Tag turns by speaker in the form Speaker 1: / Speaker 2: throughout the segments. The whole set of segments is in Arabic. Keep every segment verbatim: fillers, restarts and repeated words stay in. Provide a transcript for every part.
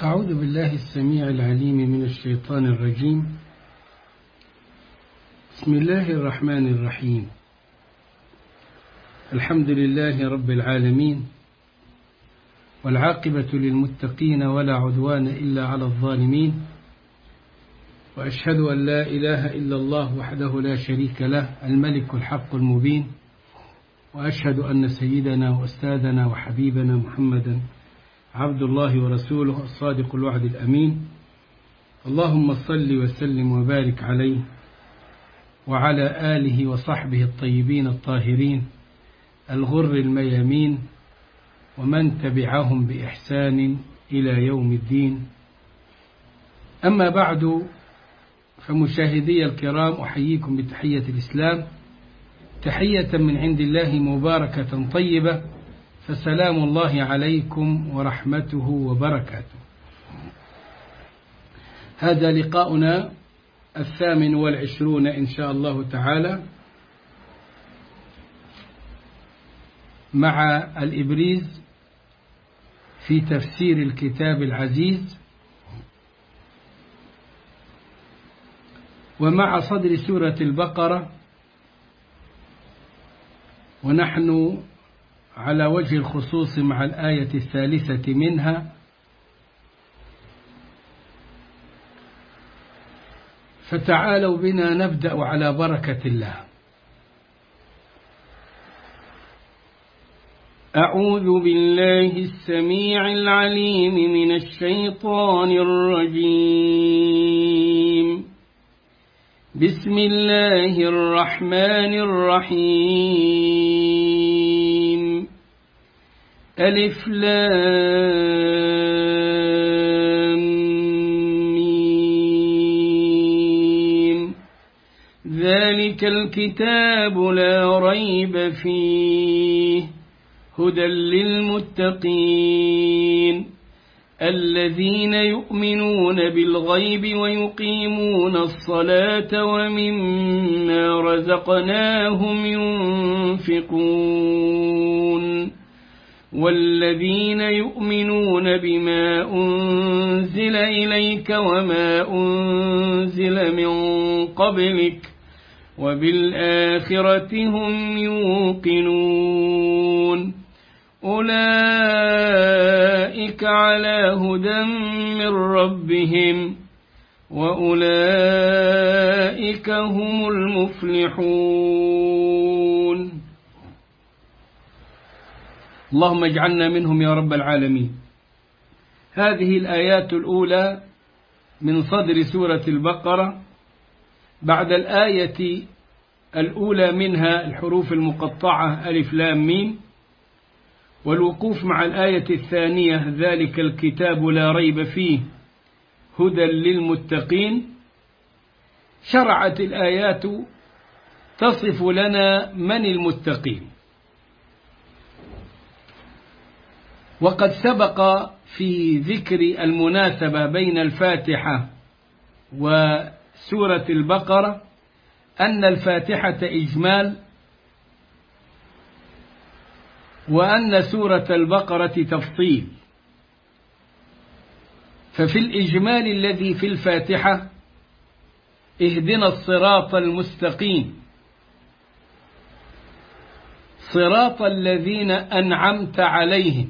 Speaker 1: أعوذ بالله السميع العليم من الشيطان الرجيم. بسم الله الرحمن الرحيم. الحمد لله رب العالمين، والعاقبة للمتقين ولا عدوان إلا على الظالمين، وأشهد أن لا إله إلا الله وحده لا شريك له الملك الحق المبين، وأشهد أن سيدنا وأستاذنا وحبيبنا محمدا عبد الله ورسوله الصادق الوعد الأمين. اللهم صل وسلم وبارك عليه وعلى آله وصحبه الطيبين الطاهرين الغر الميامين، ومن تبعهم بإحسان إلى يوم الدين. أما بعد، فمشاهدي الكرام، أحييكم بتحية الإسلام، تحية من عند الله مباركة طيبة، فسلام الله عليكم ورحمته وبركاته. هذا لقاؤنا الثامن والعشرون إن شاء الله تعالى مع الإبريز في تفسير الكتاب العزيز، ومع صدر سورة البقرة، ونحن على وجه الخصوص مع الآية الثالثة منها. فتعالوا بنا نبدأ على بركة الله. أعوذ بالله السميع العليم من الشيطان الرجيم. بسم الله الرحمن الرحيم. ألف لام ميم. ذلك الكتاب لا ريب فيه هدى للمتقين الذين يؤمنون بالغيب ويقيمون الصلاة ومما رزقناهم ينفقون والذين يؤمنون بما أنزل إليك وما أنزل من قبلك وبالآخرة هم يوقنون أولئك على هدى من ربهم وأولئك هم المفلحون. اللهم اجعلنا منهم يا رب العالمين. هذه الآيات الأولى من صدر سورة البقرة، بعد الآية الأولى منها الحروف المقطعة ألف لام ميم، والوقوف مع الآية الثانية ذلك الكتاب لا ريب فيه هدى للمتقين. شرعت الآيات تصف لنا من المتقين، وقد سبق في ذكر المناسبة بين الفاتحة وسورة البقرة أن الفاتحة إجمال، وأن سورة البقرة تفصيل. ففي الإجمال الذي في الفاتحة اهدنا الصراط المستقيم صراط الذين أنعمت عليهم.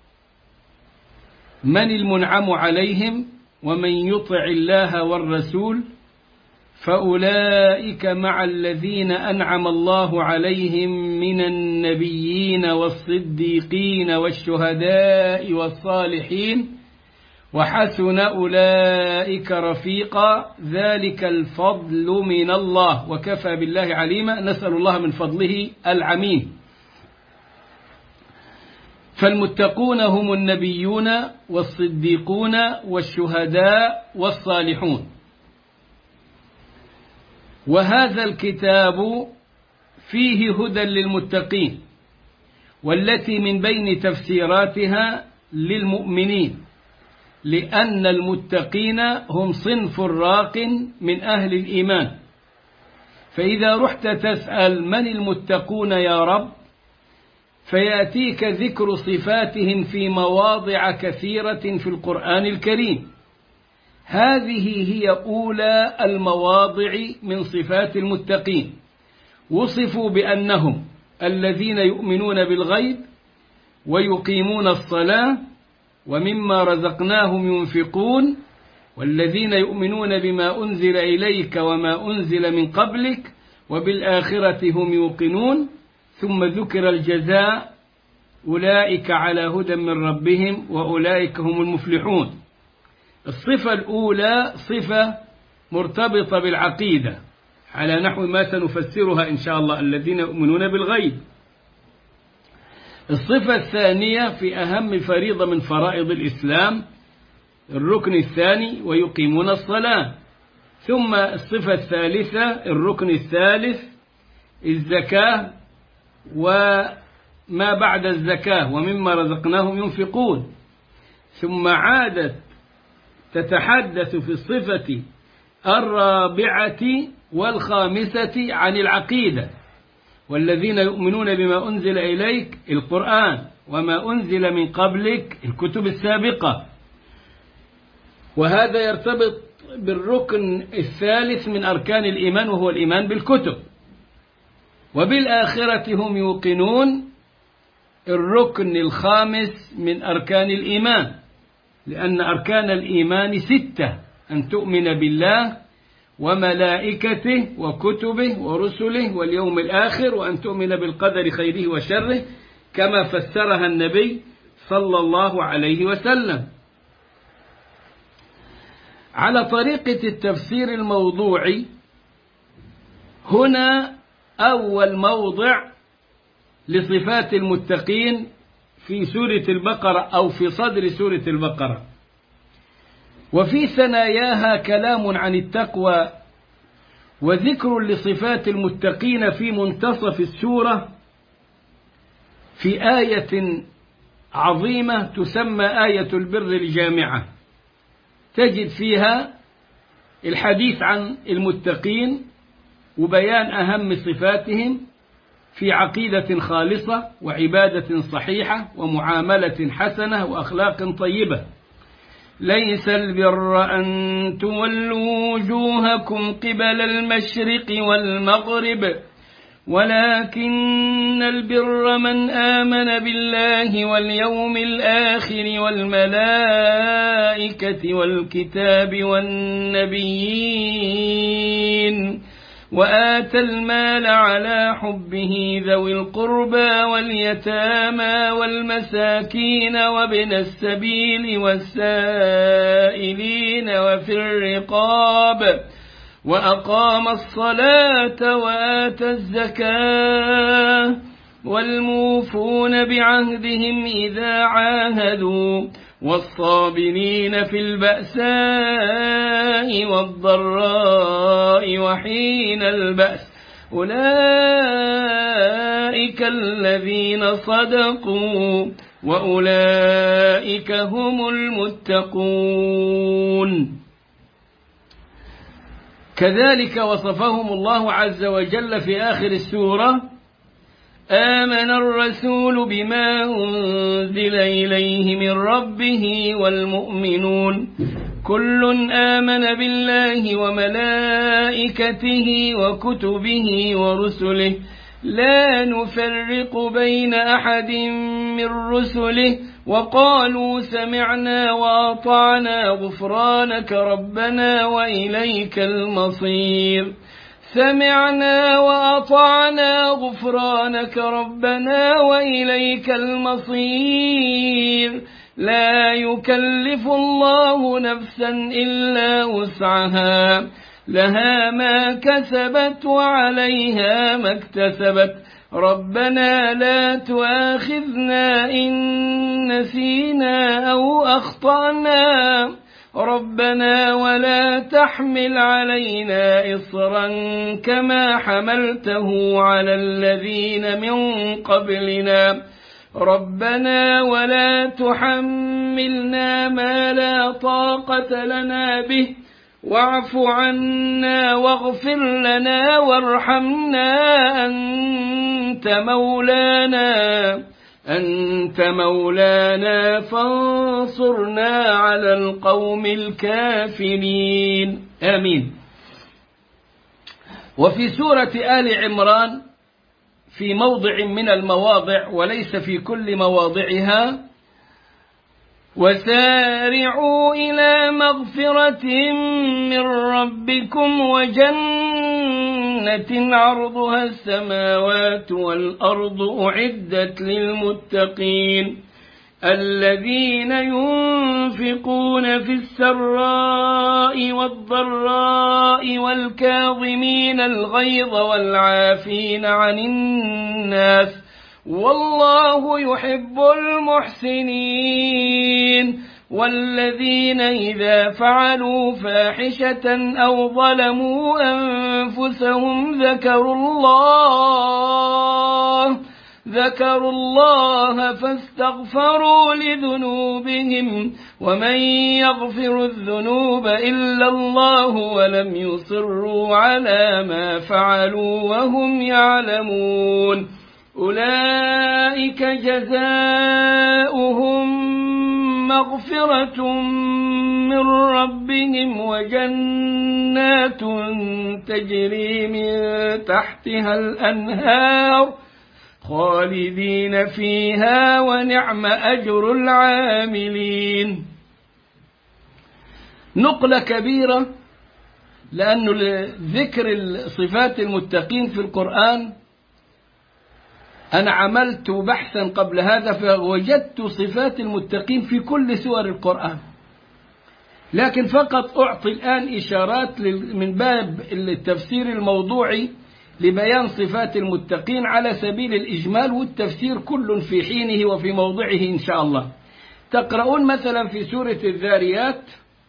Speaker 1: من المنعم عليهم؟ ومن يطع الله والرسول فأولئك مع الذين أنعم الله عليهم من النبيين والصديقين والشهداء والصالحين وحسن أولئك رفيقا ذلك الفضل من الله وكفى بالله عليما. نسأل الله من فضله العميم. فالمتقون هم النبيون والصديقون والشهداء والصالحون. وهذا الكتاب فيه هدى للمتقين، والتي من بين تفسيراتها للمؤمنين، لأن المتقين هم صنف راق من أهل الإيمان. فإذا رحت تسأل من المتقون يا رب، فيأتيك ذكر صفاتهم في مواضع كثيرة في القرآن الكريم. هذه هي أولى المواضع من صفات المتقين. وصفوا بأنهم الذين يؤمنون بالغيب ويقيمون الصلاة ومما رزقناهم ينفقون والذين يؤمنون بما أنزل إليك وما أنزل من قبلك وبالآخرة هم يوقنون. ثم ذكر الجزاء: أولئك على هدى من ربهم وأولئك هم المفلحون. الصفة الأولى صفة مرتبطة بالعقيدة على نحو ما سنفسرها إن شاء الله، الذين يؤمنون بالغيب. الصفة الثانية في أهم فريضة من فرائض الإسلام، الركن الثاني: ويقيمون الصلاة. ثم الصفة الثالثة الركن الثالث: الزكاة وما بعد الزكاة ومما رزقناهم ينفقون. ثم عادت تتحدث في الصفة الرابعة والخامسة عن العقيدة: والذين يؤمنون بما أنزل إليك القرآن وما أنزل من قبلك الكتب السابقة. وهذا يرتبط بالركن الثالث من أركان الإيمان وهو الإيمان بالكتب. وبالآخرة هم يوقنون الركن الخامس من أركان الإيمان، لأن أركان الإيمان ستة: أن تؤمن بالله وملائكته وكتبه ورسله واليوم الآخر، وأن تؤمن بالقدر خيره وشره كما فسرها النبي صلى الله عليه وسلم. على طريقة التفسير الموضوعي، هنا أول موضع لصفات المتقين في سورة البقرة أو في صدر سورة البقرة. وفي ثناياها كلام عن التقوى وذكر لصفات المتقين في منتصف السورة في آية عظيمة تسمى آية البر الجامعة، تجد فيها الحديث عن المتقين وبيان أهم صفاتهم في عقيدة خالصة وعبادة صحيحة ومعاملة حسنة وأخلاق طيبة. ليس البر أن تولوا وجوهكم قبل المشرق والمغرب ولكن البر من آمن بالله واليوم الآخر والملائكة والكتاب والنبيين وآتى المال على حبه ذوي القربى واليتامى والمساكين وابن السبيل والسائلين وفي الرقاب وأقام الصلاة وآتى الزكاة والموفون بعهدهم إذا عاهدوا والصابرين في البأساء والضراء وحين البأس أولئك الذين صدقوا وأولئك هم المتقون. كذلك وصفهم الله عز وجل في آخر السورة: آمن الرسول بما أنزل إليه من ربه والمؤمنون كل آمن بالله وملائكته وكتبه ورسله لا نفرق بين أحد من رسله وقالوا سمعنا وأطعنا غفرانك ربنا وإليك المصير. سمعنا وأطعنا غفرانك ربنا وإليك المصير. لا يكلف الله نفسا إلا وسعها لها ما كسبت وعليها ما اكتسبت ربنا لا تؤاخذنا إن نسينا أو أخطأنا ربنا ولا تحمل علينا إصرا كما حملته على الذين من قبلنا ربنا ولا تحملنا ما لا طاقة لنا به واعف عنا واغفر لنا وارحمنا أنت مولانا أنت مولانا فانصرنا على القوم الكافرين. آمين. وفي سورة آل عمران في موضع من المواضع وليس في كل مواضعها: وسارعوا إلى مغفرة من ربكم وجنة عرضها السماوات والأرض أعدت للمتقين الذين ينفقون في السراء والضراء والكاظمين الغيظ والعافين عن الناس والله يحب المحسنين والذين إذا فعلوا فاحشة أو ظلموا أنفسهم ذكروا الله ذكروا الله فاستغفروا لذنوبهم ومن يغفر الذنوب إلا الله ولم يصروا على ما فعلوا وهم يعلمون أولئك جزاؤهم مغفرة من ربهم وجنات تجري من تحتها الأنهار خالدين فيها ونعم أجر العاملين. نقلة كبيرة، لأن ذكر صفات المتقين في القرآن أنا عملت بحثا قبل هذا فوجدت صفات المتقين في كل سور القرآن، لكن فقط أعطي الآن إشارات من باب التفسير الموضوعي لبيان صفات المتقين على سبيل الإجمال، والتفسير كل في حينه وفي موضعه إن شاء الله. تقرؤون مثلا في سورة الذاريات: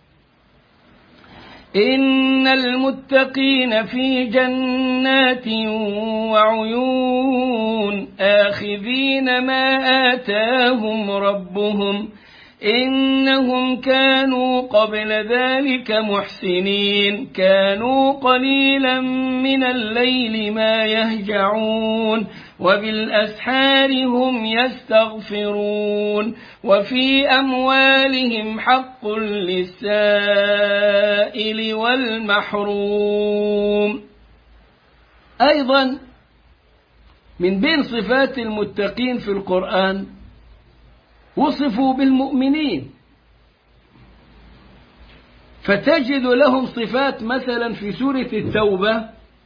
Speaker 1: إن المتقين في جنات وعيون آخذين ما آتاهم ربهم إنهم كانوا قبل ذلك محسنين كانوا قليلا من الليل ما يهجعون وبالأسحار هم يستغفرون وفي أموالهم حق للسائل والمحروم. أيضا من بين صفات المتقين في القرآن وصفوا بالمؤمنين، فتجد لهم صفات مثلا في سورة التوبة: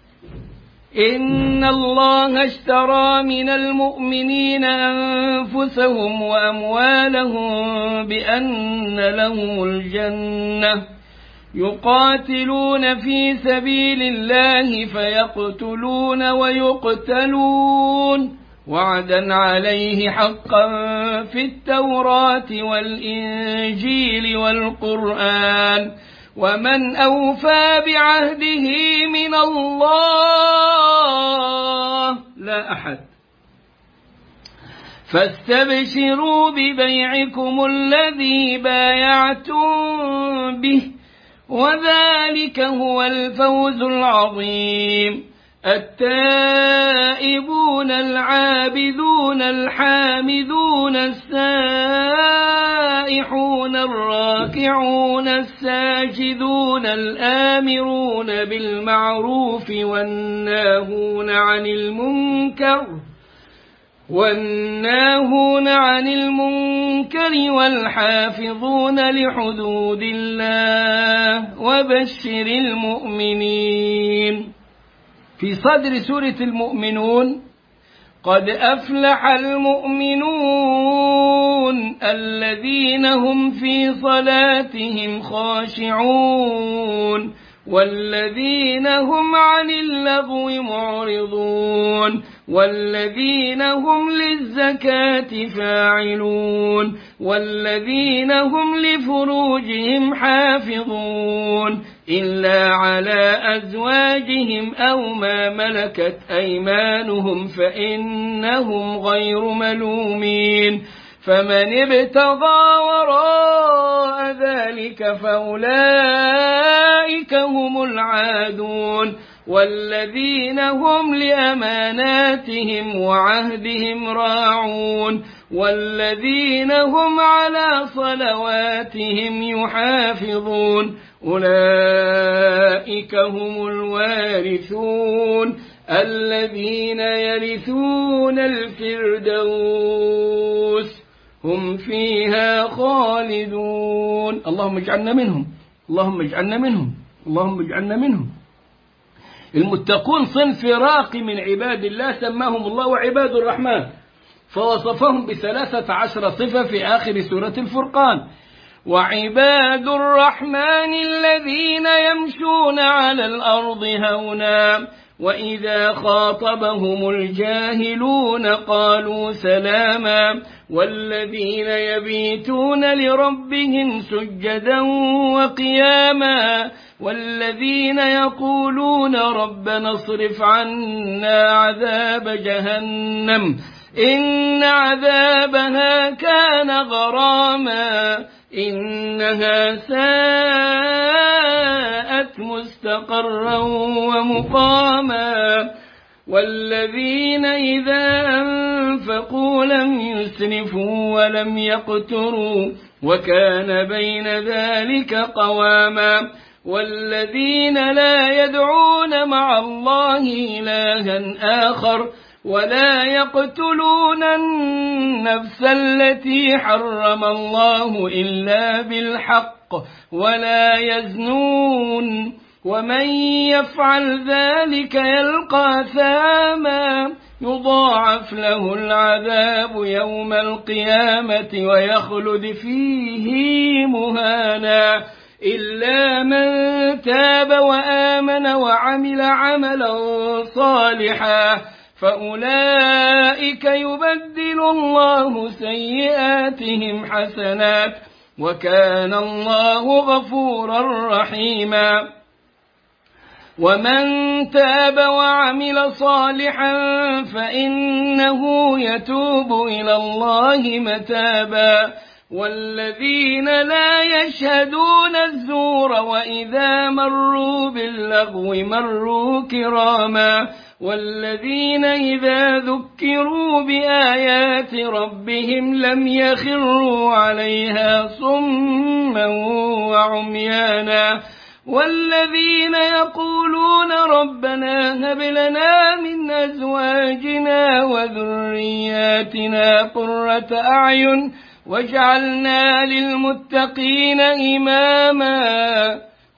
Speaker 1: إن الله اشترى من المؤمنين أنفسهم وأموالهم بأن لهم الجنة يقاتلون في سبيل الله فيقتلون ويقتلون وعدا عليه حقا في التوراة والإنجيل والقرآن ومن أوفى بعهده من الله لا أحد فاستبشروا ببيعكم الذي بايعتم به وذلك هو الفوز العظيم. التائبون العابدون الحامدون السائحون الراكعون الساجدون الآمرون بالمعروف والناهون عن المنكر والناهون عن المنكر والحافظون لحدود الله وبشر المؤمنين. في صدر سورة المؤمنون: قد أفلح المؤمنون الذين هم في صلاتهم خاشعون والذين هم عن اللغو معرضون والذين هم للزكاة فاعلون والذين هم لفروجهم حافظون إلا على أزواجهم أو ما ملكت أيمانهم فإنهم غير ملومين فمن ابتغى وراء ذلك فأولئك هم العادون والذين هم لأماناتهم وعهدهم راعون والذين هم على صلواتهم يحافظون أولئك هم الوارثون الذين يرثون الفردوس هم فيها خالدون. اللهم اجعلنا منهم، اللهم اجعلنا منهم، اللهم اجعلنا منهم. المتقون صنف راقي من عباد الله سماهم الله عباد الرحمن، فوصفهم بثلاثة عشر صفة في آخر سورة الفرقان. وعباد الرحمن الذين يمشون على الأرض هونا وإذا خاطبهم الجاهلون قالوا سلاما والذين يبيتون لربهم سجدا وقياما والذين يقولون ربنا اصرف عنا عذاب جهنم إن عذابها كان غراما إنها ساءت مستقرا ومقاما والذين إذا أنفقوا لم يسرفوا ولم يقتروا وكان بين ذلك قواما والذين لا يدعون مع الله إلها آخر ولا يقتلون النفس التي حرم الله إلا بالحق ولا يزنون ومن يفعل ذلك يلقى ثاما يضاعف له العذاب يوم القيامة ويخلد فيه مهانا إلا من تاب وآمن وعمل عملا صالحا فأولئك يبدل الله سيئاتهم حسنات وكان الله غفورا رحيما. ومن تاب وعمل صالحا فإنه يتوب إلى الله متابا والذين لا يشهدون الزور وإذا مروا باللغو مروا كراما والذين إذا ذكروا بآيات ربهم لم يخروا عليها صما وعميانا والذين يقولون ربنا هب لنا من أزواجنا وذرياتنا قرة أعين واجعلنا للمتقين إماما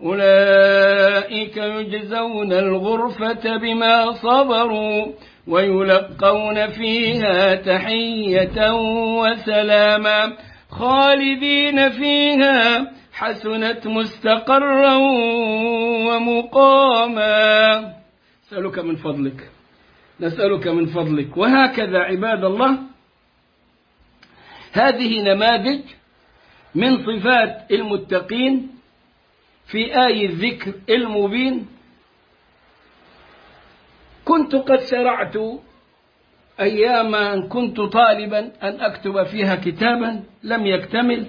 Speaker 1: أولئك يجزون الغرفة بما صبروا ويلقون فيها تحية وسلاما خالدين فيها حسنت مستقرا ومقاما. نسألك من فضلك نسألك من فضلك. وهكذا عباد الله هذه نماذج من صفات المتقين في آي الذكر المبين. كنت قد شرعت أيام أن كنت طالبا أن أكتب فيها كتابا لم يكتمل،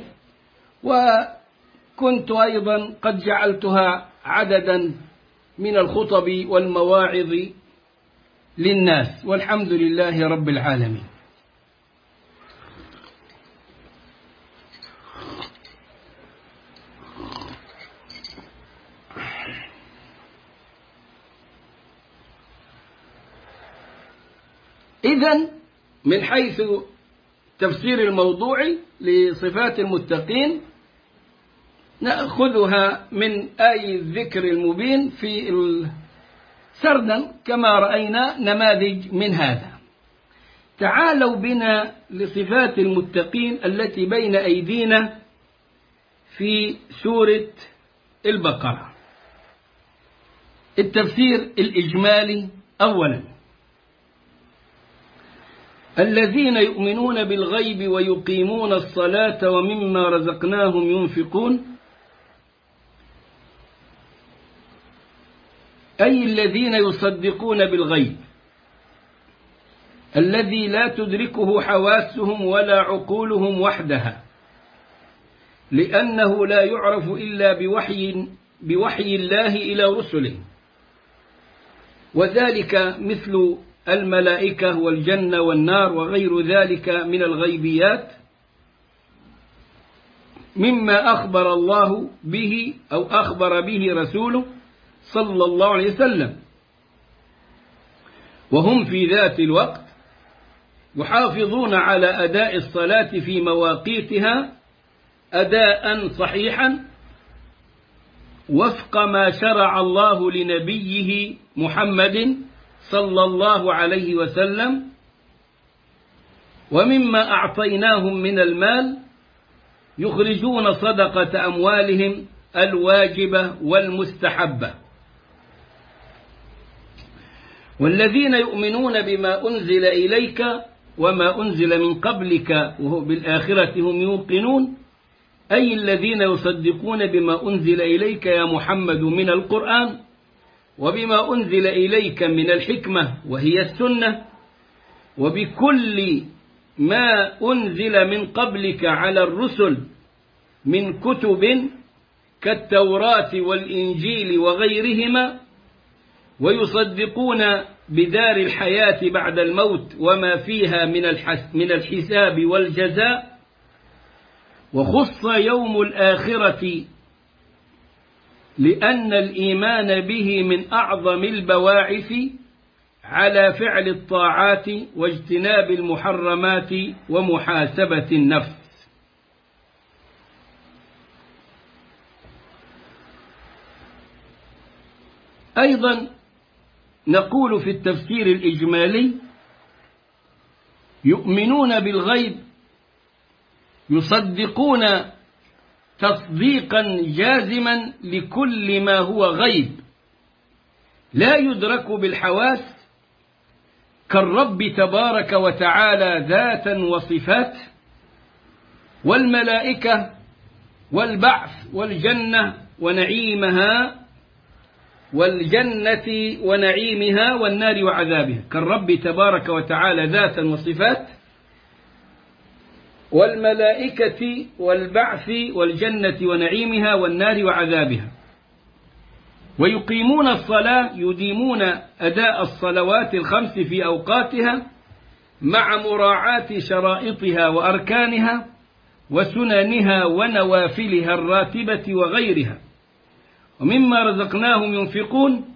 Speaker 1: وكنت أيضا قد جعلتها عددا من الخطب والمواعظ للناس والحمد لله رب العالمين. إذن من حيث تفسير الموضوع لصفات المتقين نأخذها من آي الذكر المبين في سردا كما رأينا نماذج من هذا. تعالوا بنا لصفات المتقين التي بين أيدينا في سورة البقرة. التفسير الإجمالي أولا: الذين يؤمنون بالغيب ويقيمون الصلاة ومما رزقناهم ينفقون، أي الذين يصدقون بالغيب الذي لا تدركه حواسهم ولا عقولهم وحدها، لأنه لا يعرف إلا بوحي, بوحي الله إلى رسله، وذلك مثل الملائكة والجنة والنار وغير ذلك من الغيبيات مما أخبر الله به أو أخبر به رسوله صلى الله عليه وسلم، وهم في ذات الوقت يحافظون على أداء الصلاة في مواقيتها أداء صحيحا وفق ما شرع الله لنبيه محمد صلى الله عليه وسلم، ومما أعطيناهم من المال يخرجون صدقة أموالهم الواجبة والمستحبة. والذين يؤمنون بما أنزل إليك وما أنزل من قبلك وبالآخرة هم يوقنون، أي الذين يصدقون بما أنزل إليك يا محمد من القرآن، وبما أنزل إليك من الحكمة وهي السنة، وبكل ما أنزل من قبلك على الرسل من كتب كالتوراة والإنجيل وغيرهما، ويصدقون بدار الحياة بعد الموت وما فيها من الحساب والجزاء. وخص يوم الآخرة لأن الإيمان به من أعظم البواعث على فعل الطاعات واجتناب المحرمات ومحاسبة النفس. أيضا نقول في التفسير الإجمالي: يؤمنون بالغيب، يصدقون تصديقا جازما لكل ما هو غيب لا يدرك بالحواس كالرب تبارك وتعالى ذاتا وصفات، والملائكة والبعث والجنة ونعيمها والجنة ونعيمها والنار وعذابها، كالرب تبارك وتعالى ذاتا وصفات، والملائكة والبعث والجنة ونعيمها والنار وعذابها. ويقيمون الصلاة، يديمون أداء الصلوات الخمس في أوقاتها مع مراعاة شرائطها وأركانها وسننها ونوافلها الراتبة وغيرها. ومما رزقناهم ينفقون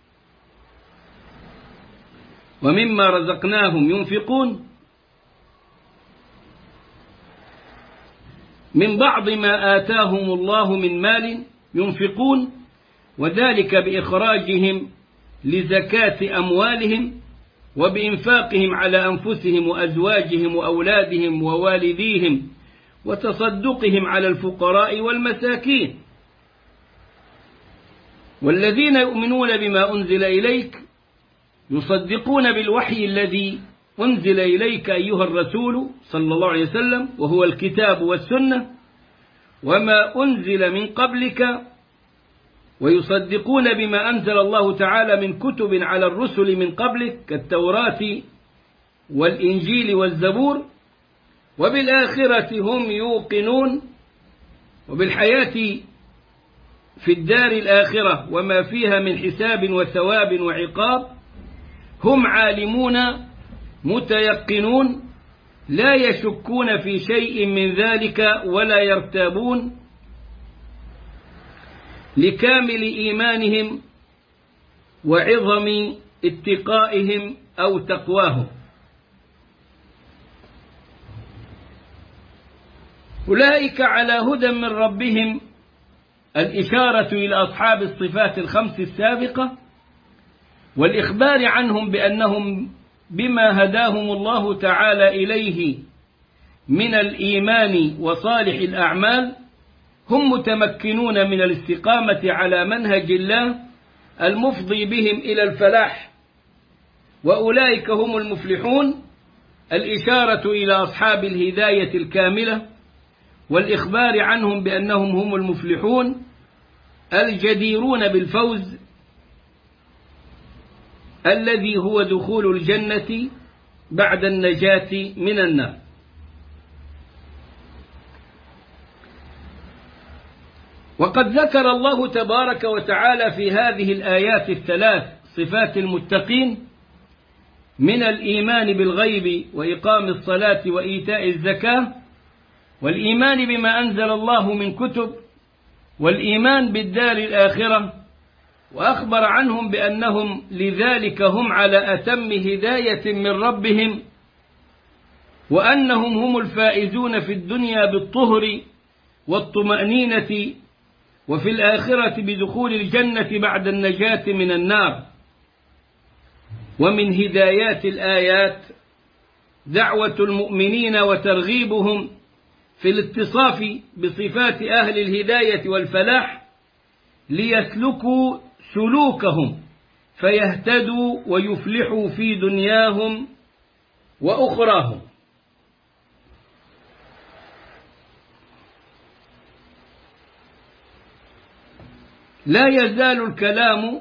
Speaker 1: ومما رزقناهم ينفقون من بعض ما آتاهم الله من مال ينفقون، وذلك بإخراجهم لزكاة أموالهم وبإنفاقهم على أنفسهم وأزواجهم وأولادهم ووالديهم وتصدقهم على الفقراء والمساكين. والذين يؤمنون بما أنزل إليك يصدقون بالوحي الذي أنزل إليك أيها الرسول صلى الله عليه وسلم، وهو الكتاب والسنة، وما أنزل من قبلك، ويصدقون بما أنزل الله تعالى من كتب على الرسل من قبلك كالتوراة والإنجيل والزبور، وبالآخرة هم يوقنون، وبالحياة في الدار الآخرة وما فيها من حساب وثواب وعقاب هم عالمون متيقنون، لا يشكون في شيء من ذلك ولا يرتابون، لكامل إيمانهم وعظم اتقائهم أو تقواهم. أولئك على هدى من ربهم، الإشارة إلى أصحاب الصفات الخمس السابقة، والإخبار عنهم بأنهم بما هداهم الله تعالى إليه من الإيمان وصالح الأعمال هم متمكنون من الاستقامة على منهج الله المفضي بهم إلى الفلاح، وأولئك هم المفلحون، الإشارة إلى أصحاب الهداية الكاملة، والإخبار عنهم بأنهم هم المفلحون الجديرون بالفوز الذي هو دخول الجنة بعد النجاة من النار. وقد ذكر الله تبارك وتعالى في هذه الآيات الثلاث صفات المتقين من الإيمان بالغيب وإقام الصلاة وإيتاء الزكاة، والإيمان بما أنزل الله من كتب، والإيمان بالدار الآخرة، وأخبر عنهم بأنهم لذلك هم على أتم هداية من ربهم، وأنهم هم الفائزون في الدنيا بالطهر والطمأنينة، وفي الآخرة بدخول الجنة بعد النجاة من النار. ومن هدايات الآيات دعوة المؤمنين وترغيبهم في الاتصاف بصفات أهل الهداية والفلاح ليسلكوا سلوكهم فيهتدوا ويفلحوا في دنياهم وأخراهم. لا يزال الكلام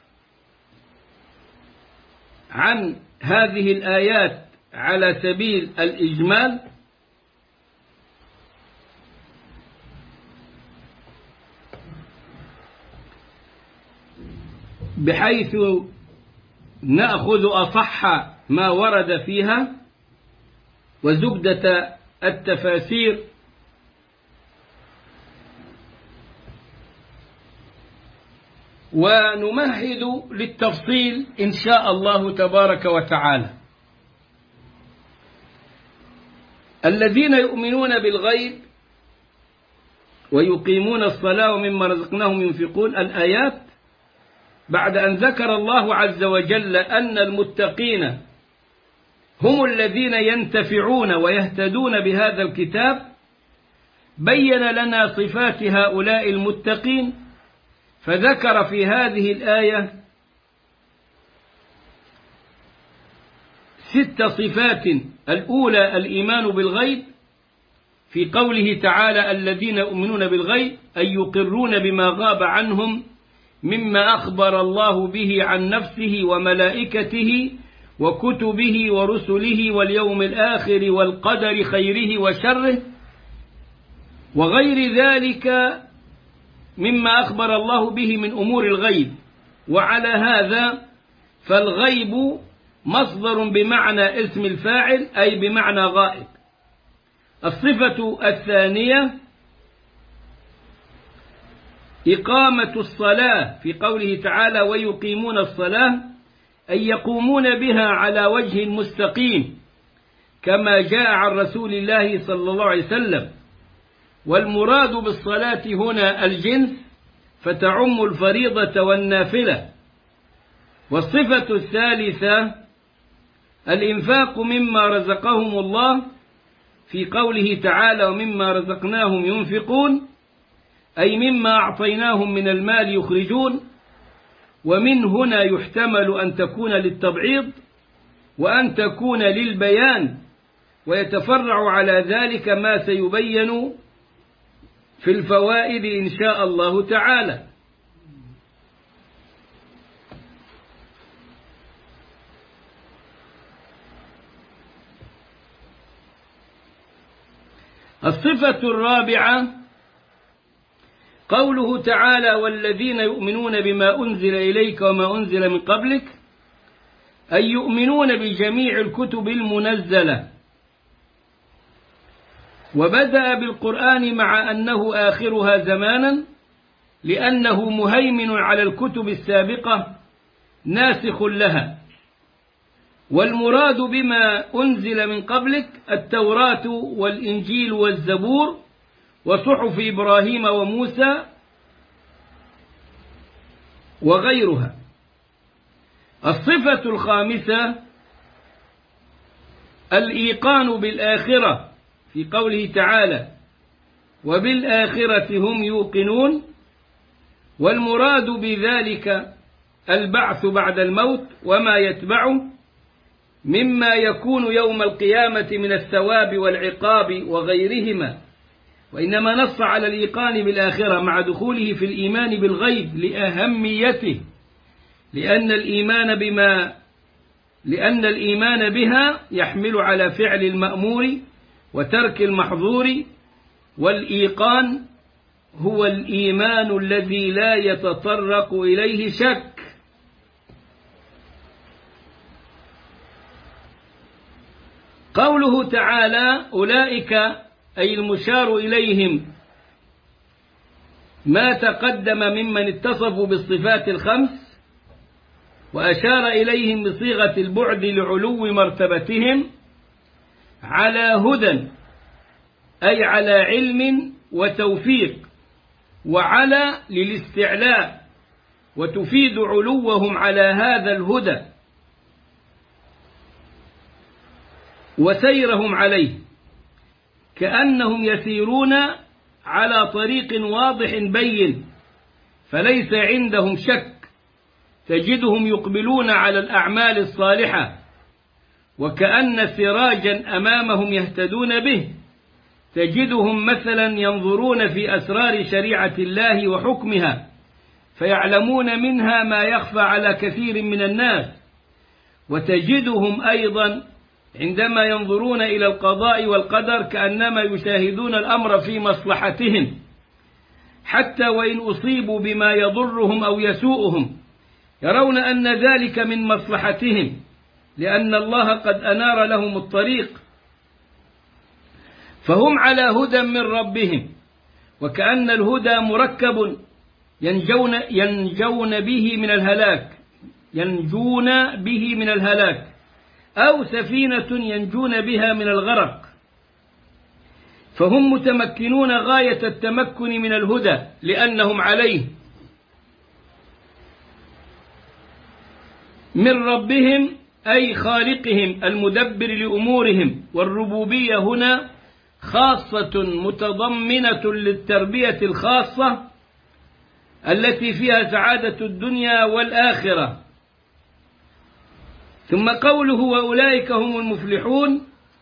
Speaker 1: عن هذه الآيات على سبيل الإجمال، بحيث نأخذ أصح ما ورد فيها وزبدة التفاسير، ونمهد للتفصيل إن شاء الله تبارك وتعالى. الذين يؤمنون بالغيب ويقيمون الصلاة ومما رزقناهم ينفقون، الآيات بعد أن ذكر الله عز وجل أن المتقين هم الذين ينتفعون ويهتدون بهذا الكتاب، بين لنا صفات هؤلاء المتقين، فذكر في هذه الآية ست صفات. الأولى الإيمان بالغيب، في قوله تعالى الذين يؤمنون بالغيب أي يقرون بما غاب عنهم مما أخبر الله به عن نفسه وملائكته وكتبه ورسله واليوم الآخر والقدر خيره وشره وغير ذلك مما أخبر الله به من أمور الغيب. وعلى هذا فالغيب مصدر بمعنى اسم الفاعل أي بمعنى غائب. الصفة الثانية إقامة الصلاة، في قوله تعالى ويقيمون الصلاة أي يقومون بها على وجه مستقيم كما جاء عن رسول الله صلى الله عليه وسلم. والمراد بالصلاة هنا الجنس، فتعم الفريضة والنافلة. والصفة الثالثة الإنفاق مما رزقهم الله، في قوله تعالى ومما رزقناهم ينفقون أي مما أعطيناهم من المال يخرجون. ومن هنا يحتمل أن تكون للتبعيض وأن تكون للبيان، ويتفرع على ذلك ما سيبين في الفوائد إن شاء الله تعالى. الصفة الرابعة قوله تعالى والذين يؤمنون بما أنزل إليك وما أنزل من قبلك أي يؤمنون بجميع الكتب المنزلة. وبدأ بالقرآن مع أنه آخرها زمانا لأنه مهيمن على الكتب السابقة ناسخ لها. والمراد بما أنزل من قبلك التوراة والإنجيل والزبور وصحف إبراهيم وموسى وغيرها. الصفة الخامسة الإيقان بالآخرة، في قوله تعالى وبالآخرة هم يوقنون. والمراد بذلك البعث بعد الموت وما يتبعه مما يكون يوم القيامة من الثواب والعقاب وغيرهما. وإنما نص على الإيقان بالآخرة مع دخوله في الإيمان بالغيب لأهميته، لأن الإيمان بما لأن الإيمان بها يحمل على فعل المأمور وترك المحظور. والإيقان هو الإيمان الذي لا يتطرق إليه شك. قوله تعالى أولئك أي المشار إليهم ما تقدم ممن اتصفوا بالصفات الخمس، وأشار إليهم بصيغة البعد لعلو مرتبتهم على هدى أي على علم وتوفيق، وعلى للاستعلاء وتفيد علوهم على هذا الهدى وسيرهم عليه، كأنهم يسيرون على طريق واضح بين فليس عندهم شك، تجدهم يقبلون على الأعمال الصالحة وكأن سراجا أمامهم يهتدون به، تجدهم مثلا ينظرون في أسرار شريعة الله وحكمها فيعلمون منها ما يخفى على كثير من الناس، وتجدهم أيضا عندما ينظرون إلى القضاء والقدر كأنما يشاهدون الأمر في مصلحتهم، حتى وإن أصيبوا بما يضرهم أو يسوءهم يرون أن ذلك من مصلحتهم، لأن الله قد أنار لهم الطريق، فهم على هدى من ربهم، وكأن الهدى مركب ينجون, ينجون به من الهلاك ينجون به من الهلاك أو سفينة ينجون بها من الغرق، فهم متمكنون غاية التمكن من الهدى لأنهم عليه من ربهم أي خالقهم المدبر لأمورهم. والربوبية هنا خاصة متضمنة للتربية الخاصة التي فيها سعادة الدنيا والآخرة. ثم قوله وأولئك هم المفلحون،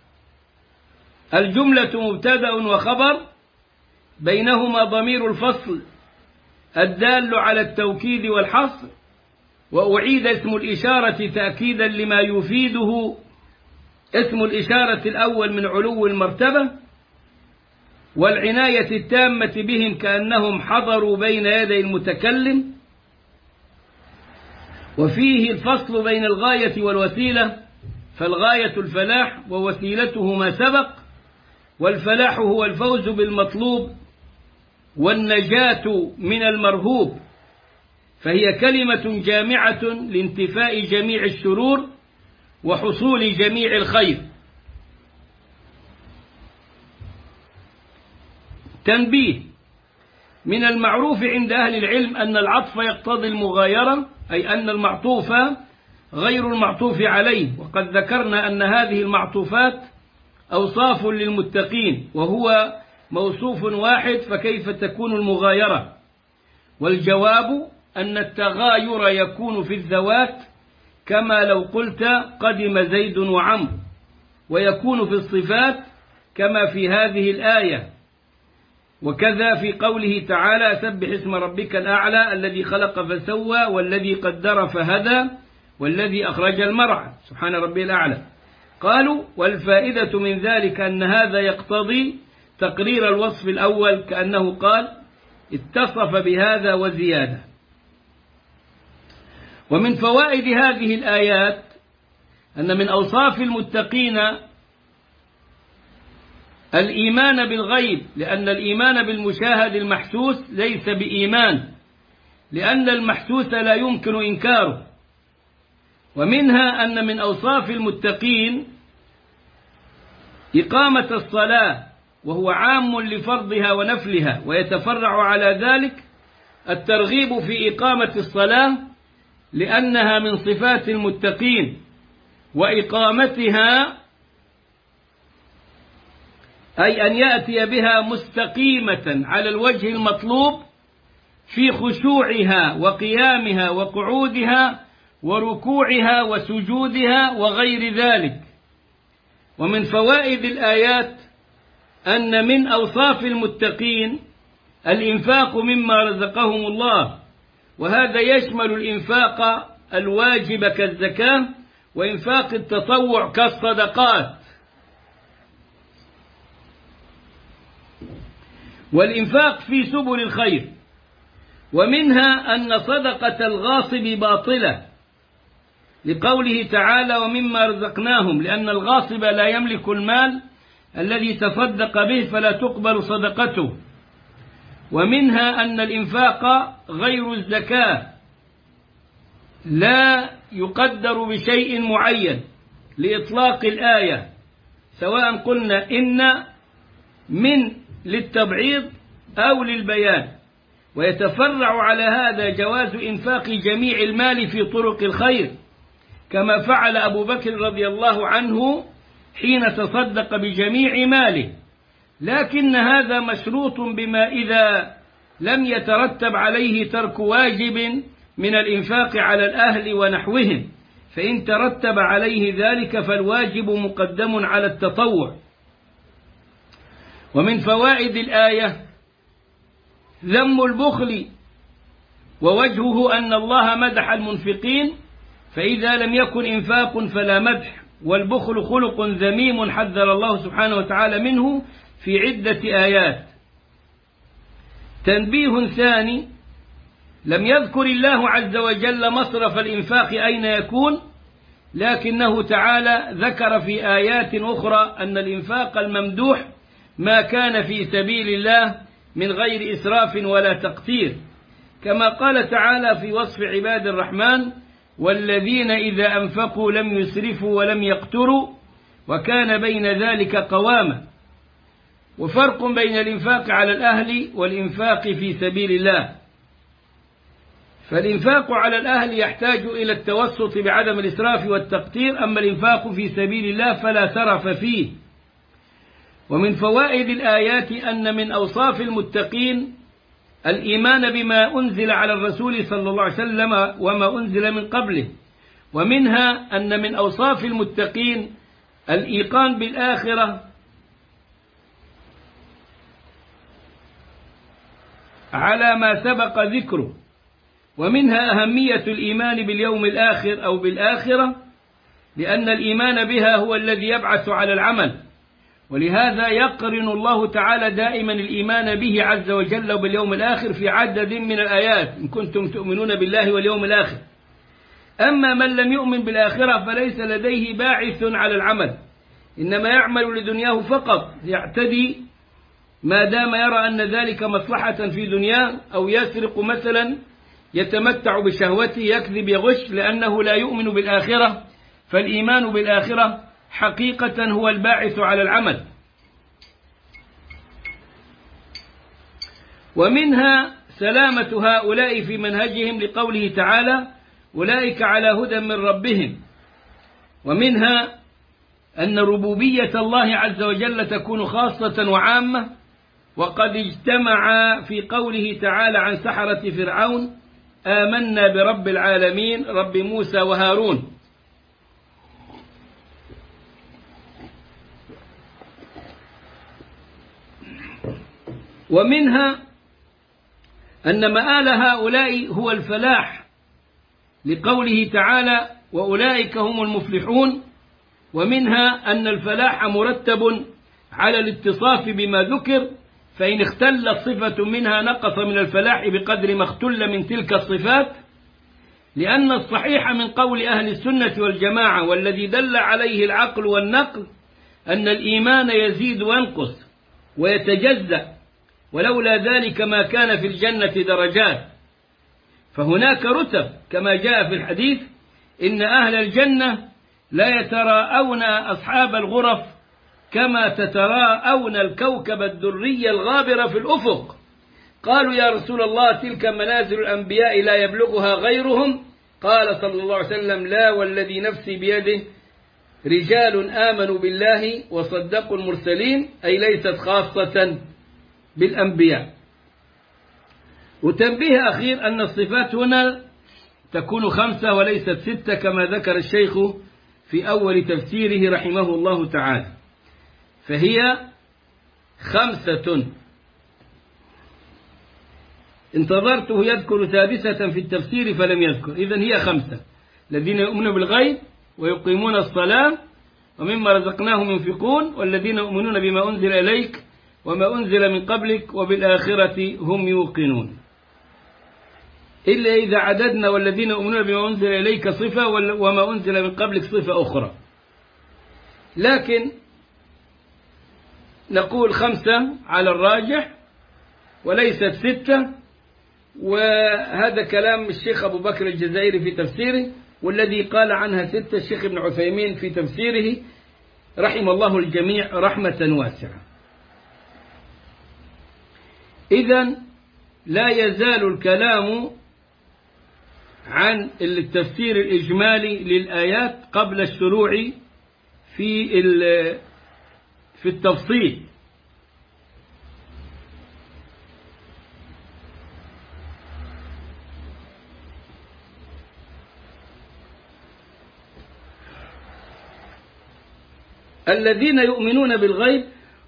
Speaker 1: الجملة مبتدأ وخبر بينهما ضمير الفصل الدال على التوكيد والحصر، وأعيد اسم الإشارة تأكيدا لما يفيده اسم الإشارة الأول من علو المرتبة والعناية التامة بهم كأنهم حضروا بين يدي المتكلم. وفيه الفصل بين الغاية والوسيلة، فالغاية الفلاح ووسيلته ما سبق، والفلاح هو الفوز بالمطلوب والنجاة من المرهوب، فهي كلمة جامعة لانتفاء جميع الشرور وحصول جميع الخير. تنبيه: من المعروف عند أهل العلم أن العطف يقتضي المغايرة، أي أن المعطوف غير المعطوف عليه، وقد ذكرنا أن هذه المعطوفات أوصاف للمتقين وهو موصوف واحد، فكيف تكون المغايرة؟ والجواب أن التغاير يكون في الذوات كما لو قلت قدم زيد وعمرو، ويكون في الصفات كما في هذه الآية، وكذا في قوله تعالى سبح اسم ربك الأعلى الذي خلق فسوى والذي قدر فهدى والذي أخرج المرعى سبحان ربي الأعلى. قالوا والفائدة من ذلك أن هذا يقتضي تقرير الوصف الأول، كأنه قال اتصف بهذا وزيادة. ومن فوائد هذه الآيات أن من أوصاف المتقين الإيمان بالغيب، لأن الإيمان بالمشاهد المحسوس ليس بإيمان، لأن المحسوس لا يمكن إنكاره. ومنها أن من أوصاف المتقين إقامة الصلاة، وهو عام لفرضها ونفلها، ويتفرع على ذلك الترغيب في إقامة الصلاة لأنها من صفات المتقين، وإقامتها أي أن يأتي بها مستقيمة على الوجه المطلوب في خشوعها وقيامها وقعودها وركوعها وسجودها وغير ذلك. ومن فوائد الآيات أن من أوصاف المتقين الإنفاق مما رزقهم الله، وهذا يشمل الإنفاق الواجب كالزكاة وإنفاق التطوع كالصدقات. والإنفاق في سبل الخير، ومنها أن صدقة الغاصب باطلة، لقوله تعالى ومما رزقناهم، لأن الغاصب لا يملك المال الذي تصدق به فلا تقبل صدقته. ومنها أن الإنفاق غير الزكاة لا يقدر بشيء معين لإطلاق الآية، سواء قلنا إن من للتبعيض أو للبيان، ويتفرع على هذا جواز إنفاق جميع المال في طرق الخير، كما فعل أبو بكر رضي الله عنه حين تصدق بجميع ماله، لكن هذا مشروط بما إذا لم يترتب عليه ترك واجب من الإنفاق على الأهل ونحوهم، فإن ترتب عليه ذلك فالواجب مقدم على التطوع. ومن فوائد الآية ذم البخل، ووجهه أن الله مدح المنفقين، فإذا لم يكن إنفاق فلا مدح، والبخل خلق ذميم حذر الله سبحانه وتعالى منه في عدة آيات. تنبيه ثاني، لم يذكر الله عز وجل مصرف الإنفاق أين يكون، لكنه تعالى ذكر في آيات أخرى أن الإنفاق الممدوح ما كان في سبيل الله من غير إسراف ولا تقتير، كما قال تعالى في وصف عباد الرحمن والذين إذا أنفقوا لم يسرفوا ولم يقتروا وكان بين ذلك قواما. وفرق بين الإنفاق على الأهل والإنفاق في سبيل الله، فالإنفاق على الأهل يحتاج إلى التوسط بعدم الإسراف والتقتير، أما الإنفاق في سبيل الله فلا سرف فيه. ومن فوائد الآيات أن من أوصاف المتقين الإيمان بما أنزل على الرسول صلى الله عليه وسلم وما أنزل من قبله، ومنها أن من أوصاف المتقين الإيقان بالآخرة على ما سبق ذكره، ومنها أهمية الإيمان باليوم الآخر أو بالآخرة، لأن الإيمان بها هو الذي يبعث على العمل، ولهذا يقرن الله تعالى دائما الإيمان به عز وجل باليوم الآخر في عدد من الآيات، إن كنتم تؤمنون بالله واليوم الآخر. أما من لم يؤمن بالآخرة فليس لديه باعث على العمل، إنما يعمل لدنياه فقط، يعتدي ما دام يرى أن ذلك مصلحة في دنياه، أو يسرق مثلا يتمتع بشهوته، يكذب يغش، لأنه لا يؤمن بالآخرة. فالإيمان بالآخرة حقيقة هو الباعث على العمل. ومنها سلامة هؤلاء في منهجهم لقوله تعالى أولئك على هدى من ربهم. ومنها أن ربوبية الله عز وجل تكون خاصة وعامة، وقد اجتمع في قوله تعالى عن سحرة فرعون آمنا برب العالمين رب موسى وهارون. ومنها أن مآل هؤلاء هو الفلاح لقوله تعالى وأولئك هم المفلحون. ومنها أن الفلاح مرتب على الاتصاف بما ذكر، فإن اختلت صفة منها نقص من الفلاح بقدر ما اختل من تلك الصفات، لأن الصحيح من قول أهل السنة والجماعة والذي دل عليه العقل والنقل أن الإيمان يزيد وينقص ويتجزأ، ولولا ذلك ما كان في الجنة درجات، فهناك رتب كما جاء في الحديث إن أهل الجنة لا يتراءون أصحاب الغرف كما تتراءون الكوكب الدري الغابر في الأفق. قالوا يا رسول الله تلك منازل الأنبياء لا يبلغها غيرهم، قال صلى الله عليه وسلم لا والذي نفسي بيده رجال آمنوا بالله وصدقوا المرسلين، أي ليست خاصة بالأنبياء. وتنبيه أخير أن الصفات هنا تكون خمسة وليست ستة كما ذكر الشيخ في أول تفسيره رحمه الله تعالى، فهي خمسة. انتظرته يذكر سادسة في التفسير فلم يذكر، إذن هي خمسة: الذين يؤمنون بالغيب ويقيمون الصلاة ومما رزقناهم ينفقون والذين يؤمنون بما أنزل إليك وما أنزل من قبلك وبالآخرة هم يوقنون. إلا إذا عددنا والذين يؤمنون بما أنزل إليك صفة وما أنزل من قبلك صفة أخرى، لكن نقول خمسة على الراجح وليست ستة. وهذا كلام الشيخ أبو بكر الجزائري في تفسيره، والذي قال عنها ستة الشيخ ابن عثيمين في تفسيره رحم الله الجميع رحمة واسعة. إذن لا يزال الكلام عن التفسير الإجمالي للآيات قبل الشروع في في التفصيل. الذين يؤمنون بالغيب،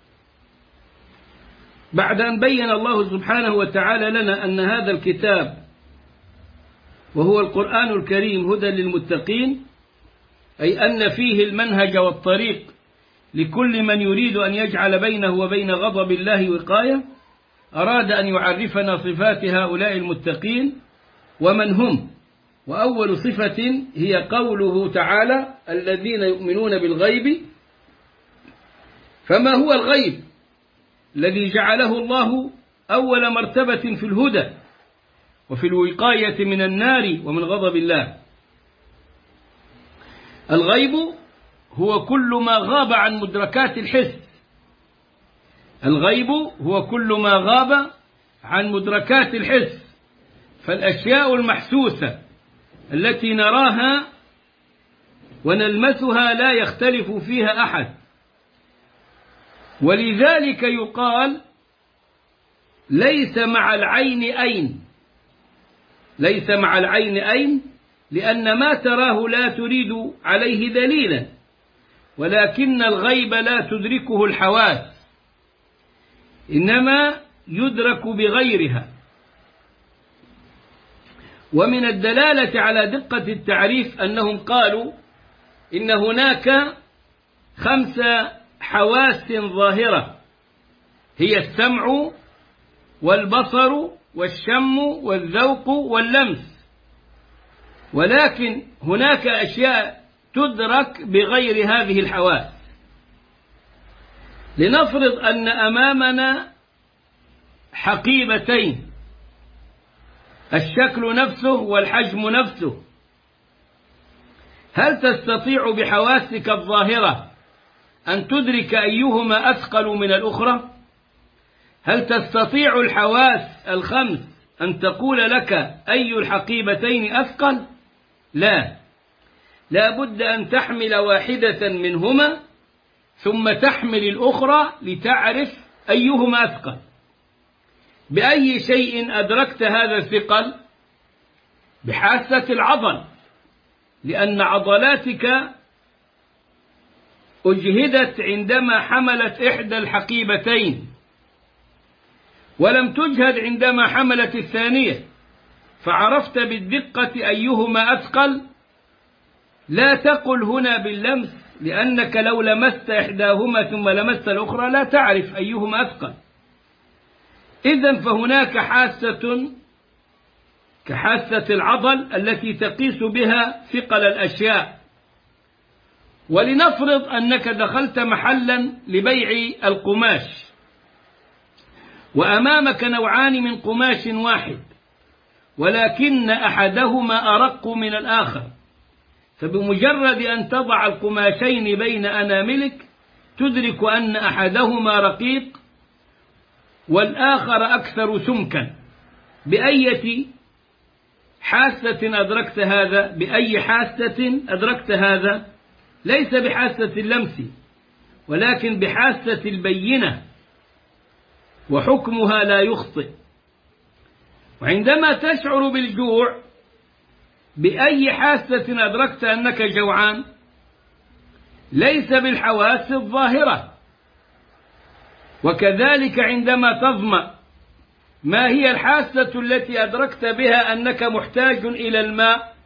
Speaker 1: بعد أن بين الله سبحانه وتعالى لنا أن هذا الكتاب وهو القرآن الكريم هدى للمتقين، أي أن فيه المنهج والطريق لكل من يريد أن يجعل بينه وبين غضب الله وقاية، أراد أن يعرفنا صفات هؤلاء المتقين ومن هم. وأول صفة هي قوله تعالى الذين يؤمنون بالغيب. فما هو الغيب الذي جعله الله أول مرتبة في الهدى وفي الوقاية من النار ومن غضب الله؟ الغيب هو كل ما غاب عن مدركات الحس. الغيب هو كل ما غاب عن مدركات الحس، فالأشياء المحسوسة التي نراها ونلمسها لا يختلف فيها أحد. ولذلك يقال ليس مع العين أين، ليس مع العين أين، لأن ما تراه لا تريد عليه دليلا، ولكن الغيب لا تدركه الحواس، إنما يدرك بغيرها. ومن الدلالة على دقة التعريف أنهم قالوا إن هناك خمس حواس ظاهرة، هي السمع والبصر والشم والذوق واللمس، ولكن هناك أشياء تدرك بغير هذه الحواس. لنفرض أن أمامنا حقيبتين، الشكل نفسه والحجم نفسه، هل تستطيع بحواسك الظاهرة أن تدرك أيهما أثقل من الأخرى؟ هل تستطيع الحواس الخمس أن تقول لك أي الحقيبتين أثقل؟ لا، لا بد أن تحمل واحدة منهما ثم تحمل الأخرى لتعرف أيهما أثقل. بأي شيء أدركت هذا الثقل؟ بحاسة العضل، لأن عضلاتك أجهدت عندما حملت إحدى الحقيبتين ولم تجهد عندما حملت الثانية، فعرفت بالدقة أيهما أثقل. لا تقل هنا باللمس، لأنك لو لمست إحداهما ثم لمست الأخرى لا تعرف أيهما أثقل. إذن فهناك حاسة كحاسة العضل التي تقيس بها ثقل الأشياء. ولنفرض أنك دخلت محلا لبيع القماش وأمامك نوعان من قماش واحد، ولكن أحدهما أرق من الآخر، فبمجرد أن تضع القماشين بين أناملك تدرك أن أحدهما رقيق والآخر أكثر سمكا. بأية حاسة أدركت هذا؟ بأي حاسة أدركت هذا؟ ليس بحاسة اللمس، ولكن بحاسة البينة، وحكمها لا يخطئ. وعندما تشعر بالجوع بأي حاسة أدركت أنك جوعان؟ ليس بالحواس الظاهرة. وكذلك عندما تظمأ، ما هي الحاسة التي أدركت بها أنك محتاج إلى الماء؟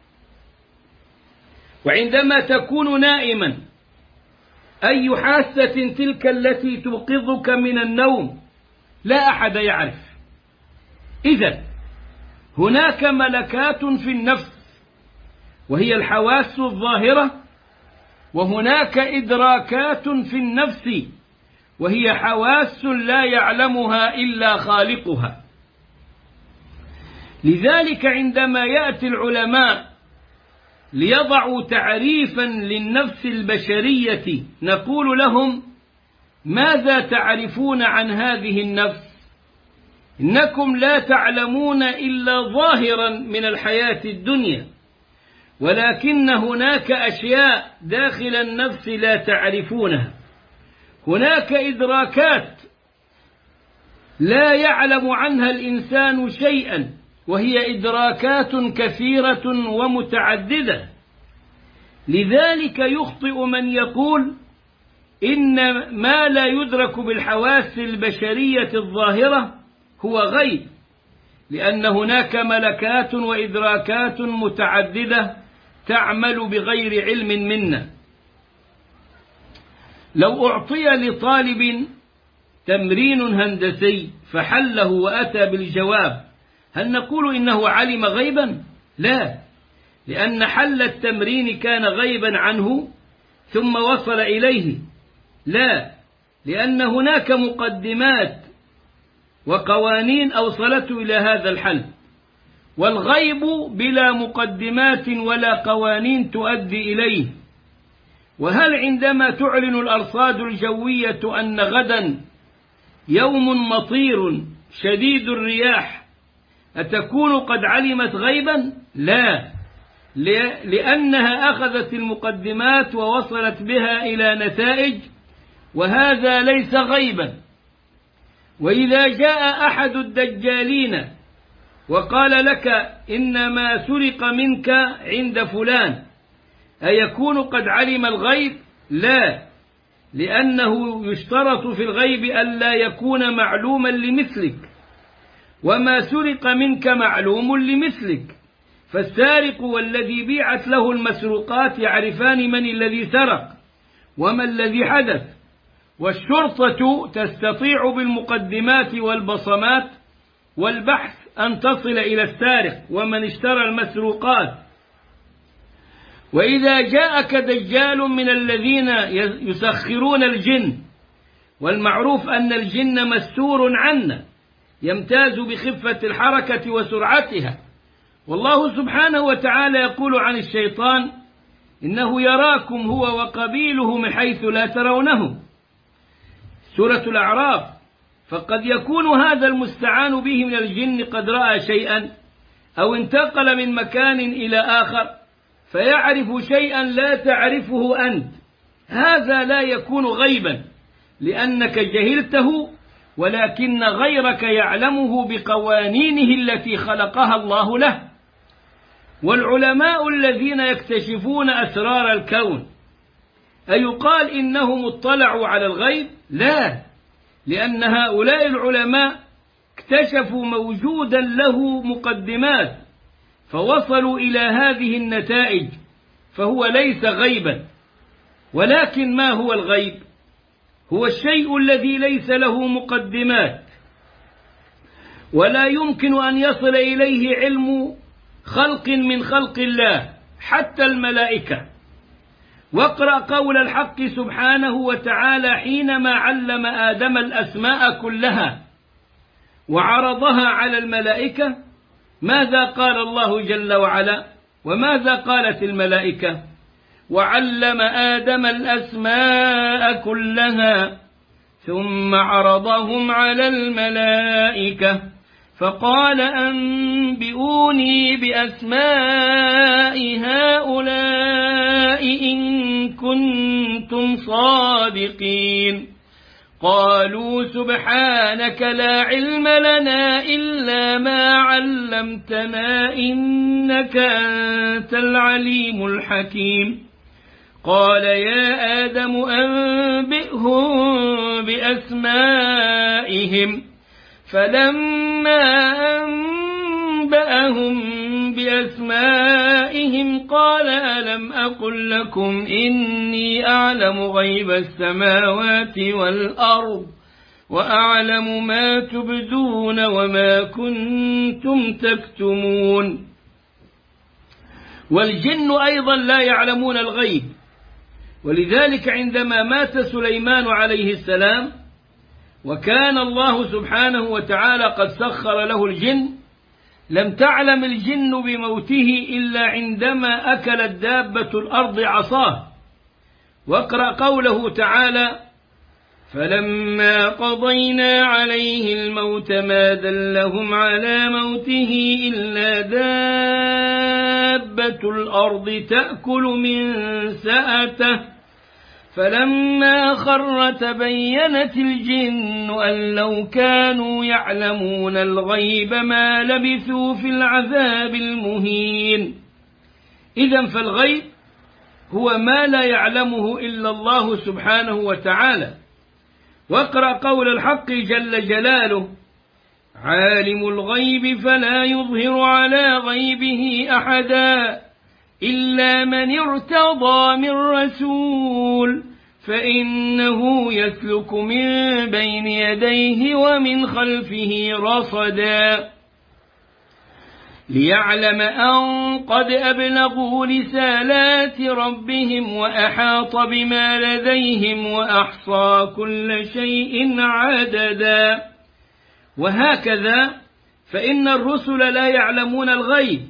Speaker 1: وعندما تكون نائما، أي حاسة تلك التي توقظك من النوم؟ لا أحد يعرف. إذن هناك ملكات في النفس وهي الحواس الظاهرة، وهناك إدراكات في النفس وهي حواس لا يعلمها إلا خالقها. لذلك عندما يأتي العلماء ليضعوا تعريفا للنفس البشرية نقول لهم: ماذا تعرفون عن هذه النفس؟ إنكم لا تعلمون إلا ظاهرا من الحياة الدنيا، ولكن هناك أشياء داخل النفس لا تعرفونها. هناك إدراكات لا يعلم عنها الإنسان شيئا، وهي إدراكات كثيرة ومتعددة. لذلك يخطئ من يقول إن ما لا يدرك بالحواس البشرية الظاهرة هو غيب، لأن هناك ملكات وإدراكات متعددة تعمل بغير علم منا. لو أعطي لطالب تمرين هندسي فحله وأتى بالجواب، هل نقول إنه علم غيبا؟ لا، لأن حل التمرين كان غيبا عنه ثم وصل إليه. لا، لأن هناك مقدمات وقوانين أوصلته إلى هذا الحل، والغيب بلا مقدمات ولا قوانين تؤدي إليه. وهل عندما تعلن الأرصاد الجوية أن غدا يوم مطير شديد الرياح أتكون قد علمت غيبا؟ لا، لأنها أخذت المقدمات ووصلت بها إلى نتائج، وهذا ليس غيبا. وإذا جاء أحد الدجالين وقال لك إنما سرق منك عند فلان، أيكون قد علم الغيب؟ لا، لأنه يشترط في الغيب ألا يكون معلوما لمثلك، وما سرق منك معلوم لمثلك. فالسارق والذي بيعت له المسروقات يعرفان من الذي سرق وما الذي حدث، والشرطة تستطيع بالمقدمات والبصمات والبحث أن تصل إلى السارق ومن اشترى المسروقات. وإذا جاءك دجال من الذين يسخرون الجن، والمعروف أن الجن مستور عنا، يمتاز بخفة الحركة وسرعتها، والله سبحانه وتعالى يقول عن الشيطان: إنه يراكم هو وقبيله من حيث لا ترونه، سورة الأعراف. فقد يكون هذا المستعان به من الجن قد رأى شيئا أو انتقل من مكان إلى آخر فيعرف شيئا لا تعرفه أنت، هذا لا يكون غيبا لأنك جهلته، ولكن غيرك يعلمه بقوانينه التي خلقها الله له. والعلماء الذين يكتشفون أسرار الكون أيقال إنهم اطلعوا على الغيب؟ لا، لأن هؤلاء العلماء اكتشفوا موجودا له مقدمات فوصلوا إلى هذه النتائج، فهو ليس غيبا. ولكن ما هو الغيب؟ هو الشيء الذي ليس له مقدمات ولا يمكن أن يصل إليه علم خلق من خلق الله، حتى الملائكة. واقرأ قول الحق سبحانه وتعالى حينما علم آدم الأسماء كلها وعرضها على الملائكة، ماذا قال الله جل وعلا؟ وماذا قالت الملائكة؟ وعلم آدم الأسماء كلها ثم عرضهم على الملائكة فقال أنبئوني بأسماء هؤلاء إن كنتم صادقين. قالوا سبحانك لا علم لنا إلا ما علمتنا إنك أنت العليم الحكيم. قال يا آدم أنبئهم بأسمائهم، فلما أنبأهم بأسمائهم قال ألم أقل لكم إني أعلم غيب السماوات والأرض وأعلم ما تبدون وما كنتم تكتمون. والجن أيضا لا يعلمون الغيب، ولذلك عندما مات سليمان عليه السلام وكان الله سبحانه وتعالى قد سخر له الجن، لم تعلم الجن بموته إلا عندما أكلت دابة الأرض عصاه. واقرأ قوله تعالى: فلما قضينا عليه الموت ما دلهم على موته إلا دابة الأرض تأكل من سأته فلما خر تبينت الجن أن لو كانوا يعلمون الغيب ما لبثوا في العذاب المهين. إذن فالغيب هو ما لا يعلمه إلا الله سبحانه وتعالى. واقرأ قول الحق جل جلاله: عالم الغيب فلا يظهر على غيبه أحدا إلا من ارتضى من رسول فإنه يسلك من بين يديه ومن خلفه رصدا ليعلم أن قد أبلغوا رسالات ربهم وأحاط بما لديهم وأحصى كل شيء عددا. وهكذا فإن الرسل لا يعلمون الغيب،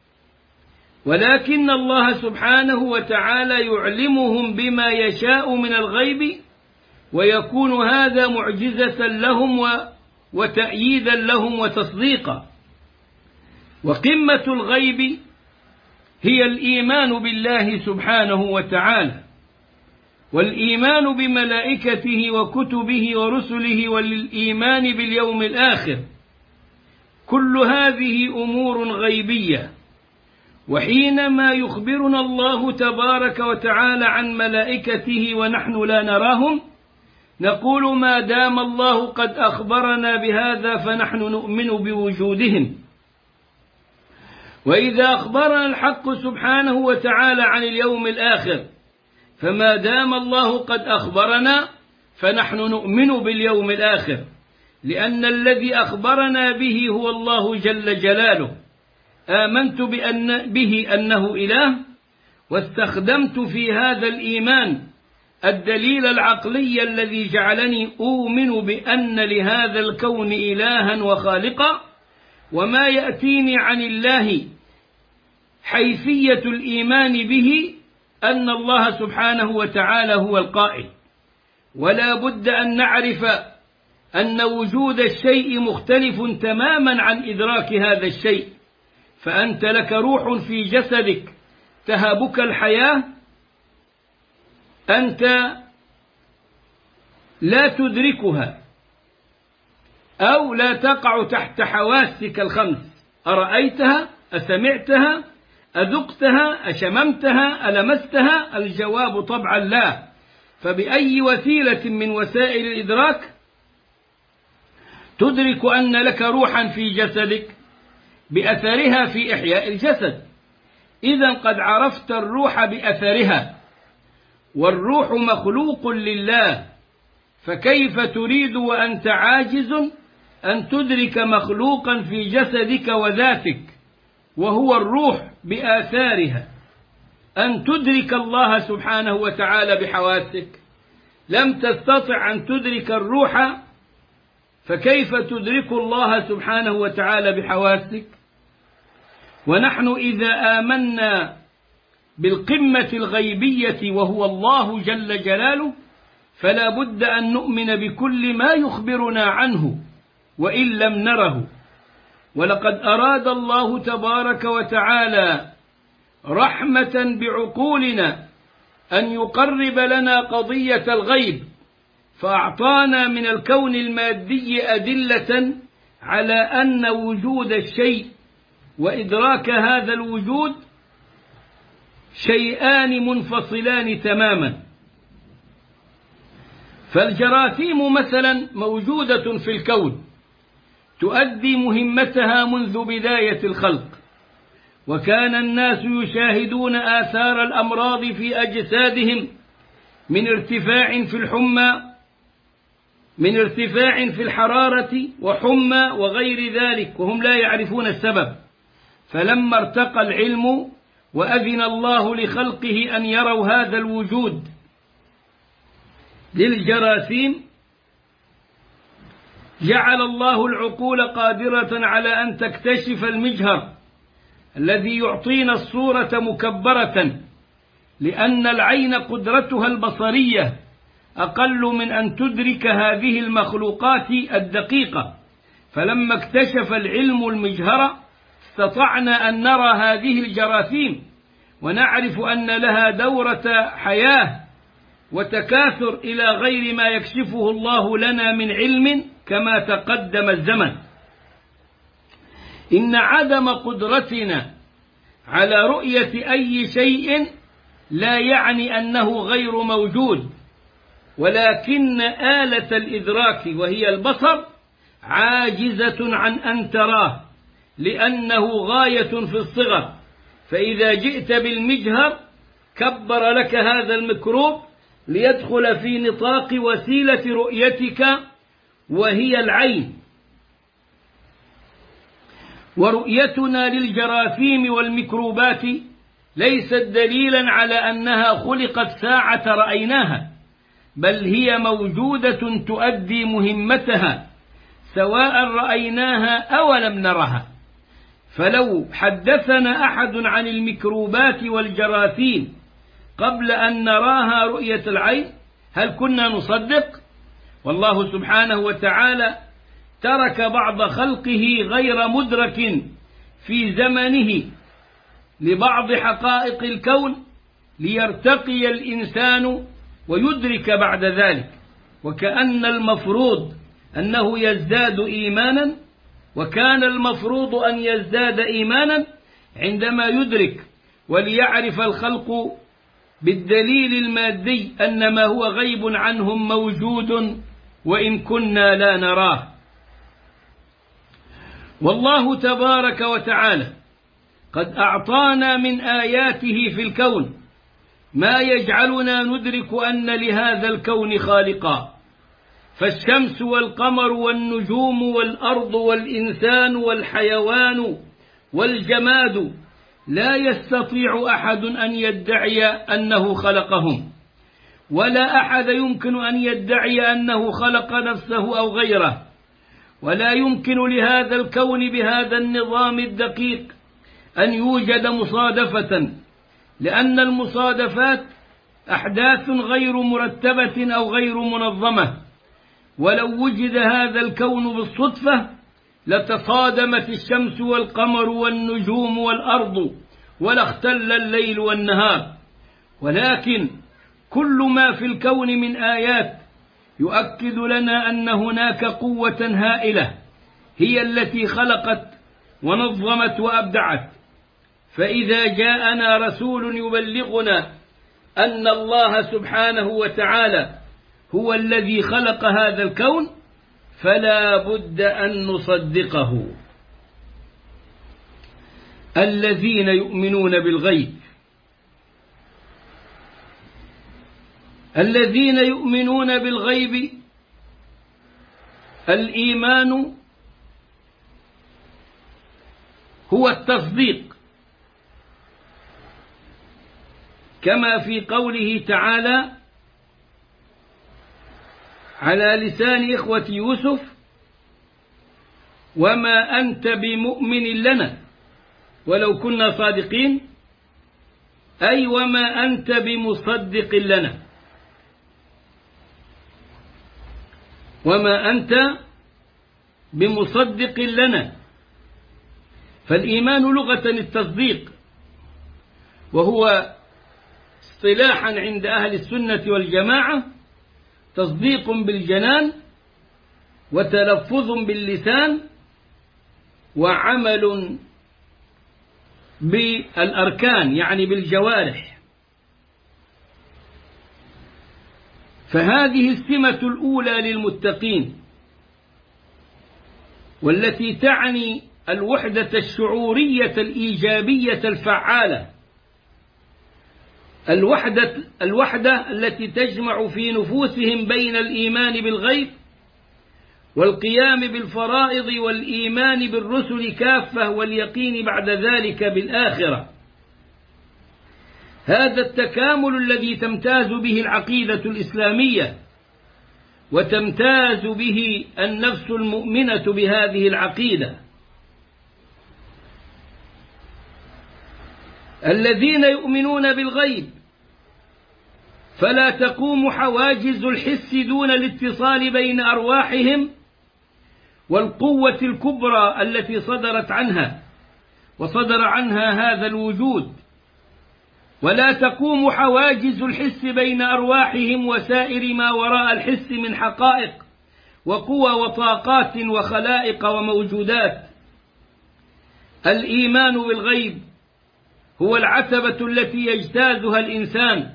Speaker 1: ولكن الله سبحانه وتعالى يعلمهم بما يشاء من الغيب، ويكون هذا معجزة لهم وتأييدا لهم وتصديقا. وقمة الغيب هي الإيمان بالله سبحانه وتعالى، والإيمان بملائكته وكتبه ورسله، والإيمان باليوم الآخر. كل هذه أمور غيبية. وحينما يخبرنا الله تبارك وتعالى عن ملائكته ونحن لا نراهم، نقول ما دام الله قد أخبرنا بهذا فنحن نؤمن بوجودهم. وإذا أخبرنا الحق سبحانه وتعالى عن اليوم الآخر، فما دام الله قد أخبرنا فنحن نؤمن باليوم الآخر، لأن الذي أخبرنا به هو الله جل جلاله. آمنت بأن به أنه إله، واستخدمت في هذا الإيمان الدليل العقلي الذي جعلني أؤمن بأن لهذا الكون إلها وخالقا. وما يأتيني عن الله حيثية الإيمان به أن الله سبحانه وتعالى هو القائل. ولا بد أن نعرف أن وجود الشيء مختلف تماما عن إدراك هذا الشيء. فأنت لك روح في جسدك تهبك الحياة، أنت لا تدركها أو لا تقع تحت حواسك الخمس. أرأيتها؟ أسمعتها؟ أذقتها؟ أشممتها؟ ألمستها؟ الجواب طبعا لا. فبأي وسيلة من وسائل الإدراك تدرك أن لك روحا في جسدك؟ بأثرها في إحياء الجسد. إذن قد عرفت الروح بأثرها، والروح مخلوق لله، فكيف تريد وأنت عاجز أن تدرك مخلوقا في جسدك وذاتك وهو الروح بآثارها، أن تدرك الله سبحانه وتعالى بحواسك؟ لم تستطع أن تدرك الروح، فكيف تدرك الله سبحانه وتعالى بحواسك؟ ونحن إذا آمنا بالقمة الغيبية وهو الله جل جلاله، فلا بد أن نؤمن بكل ما يخبرنا عنه وإن لم نره. ولقد أراد الله تبارك وتعالى رحمة بعقولنا أن يقرب لنا قضية الغيب، فأعطانا من الكون المادي أدلة على أن وجود الشيء وإدراك هذا الوجود شيئان منفصلان تماما. فالجراثيم مثلا موجودة في الكون تؤدي مهمتها منذ بداية الخلق، وكان الناس يشاهدون آثار الأمراض في أجسادهم من ارتفاع في الحمى من ارتفاع في الحرارة وحمى وغير ذلك، وهم لا يعرفون السبب. فلما ارتقى العلم وأذن الله لخلقه أن يروا هذا الوجود للجراثيم، جعل الله العقول قادرة على أن تكتشف المجهر الذي يعطينا الصورة مكبرة، لأن العين قدرتها البصرية أقل من أن تدرك هذه المخلوقات الدقيقة. فلما اكتشف العلم المجهر استطعنا أن نرى هذه الجراثيم ونعرف أن لها دورة حياة وتكاثر إلى غير ما يكشفه الله لنا من علم كما تقدم الزمن. إن عدم قدرتنا على رؤية أي شيء لا يعني أنه غير موجود، ولكن آلة الإدراك وهي البصر عاجزة عن أن تراه، لأنه غاية في الصغر. فإذا جئت بالمجهر كبر لك هذا الميكروب ليدخل في نطاق وسيلة رؤيتك وهي العين. ورؤيتنا للجراثيم والميكروبات ليست دليلا على أنها خلقت ساعة رأيناها، بل هي موجودة تؤدي مهمتها سواء رأيناها أو لم نرها. فلو حدثنا أحد عن الميكروبات والجراثيم قبل أن نراها رؤية العين هل كنا نصدق؟ والله سبحانه وتعالى ترك بعض خلقه غير مدرك في زمنه لبعض حقائق الكون ليرتقي الإنسان ويدرك بعد ذلك، وكأن المفروض أنه يزداد إيمانا، وكان المفروض أن يزداد إيمانا عندما يدرك وليعرف الخلق بالدليل المادي أن ما هو غيب عنهم موجود وإن كنا لا نراه. والله تبارك وتعالى قد أعطانا من آياته في الكون ما يجعلنا ندرك أن لهذا الكون خالقا، فالشمس والقمر والنجوم والأرض والإنسان والحيوان والجماد لا يستطيع أحد أن يدعي أنه خلقهم، ولا أحد يمكن أن يدعي أنه خلق نفسه أو غيره، ولا يمكن لهذا الكون بهذا النظام الدقيق أن يوجد مصادفة، لأن المصادفات أحداث غير مرتبة أو غير منظمة. ولو وجد هذا الكون بالصدفة لتصادمت الشمس والقمر والنجوم والأرض ولا اختل الليل والنهار. ولكن كل ما في الكون من آيات يؤكد لنا أن هناك قوة هائلة هي التي خلقت ونظمت وأبدعت. فإذا جاءنا رسول يبلغنا أن الله سبحانه وتعالى هو الذي خلق هذا الكون فلا بد أن نصدقه. الذين يؤمنون بالغيب، الذين يؤمنون بالغيب الإيمان هو التصديق، كما في قوله تعالى على لسان إخوة يوسف: وما أنت بمؤمن لنا ولو كنا صادقين، أي وما أنت بمصدق لنا، وما أنت بمصدق لنا. فالإيمان لغة التصديق، وهو اصطلاحا عند أهل السنة والجماعة تصديق بالجنان وتلفظ باللسان وعمل بالأركان يعني بالجوارح. فهذه السمة الأولى للمتقين، والتي تعني الوحدة الشعورية الإيجابية الفعالة، الوحدة, الوحدة التي تجمع في نفوسهم بين الإيمان بالغيب والقيام بالفرائض والإيمان بالرسل كافة واليقين بعد ذلك بالآخرة. هذا التكامل الذي تمتاز به العقيدة الإسلامية، وتمتاز به النفس المؤمنة بهذه العقيدة. الذين يؤمنون بالغيب فلا تقوم حواجز الحس دون الاتصال بين أرواحهم والقوة الكبرى التي صدرت عنها وصدر عنها هذا الوجود، ولا تقوم حواجز الحس بين أرواحهم وسائر ما وراء الحس من حقائق وقوى وطاقات وخلائق وموجودات. الإيمان بالغيب هو العتبة التي يجتازها الإنسان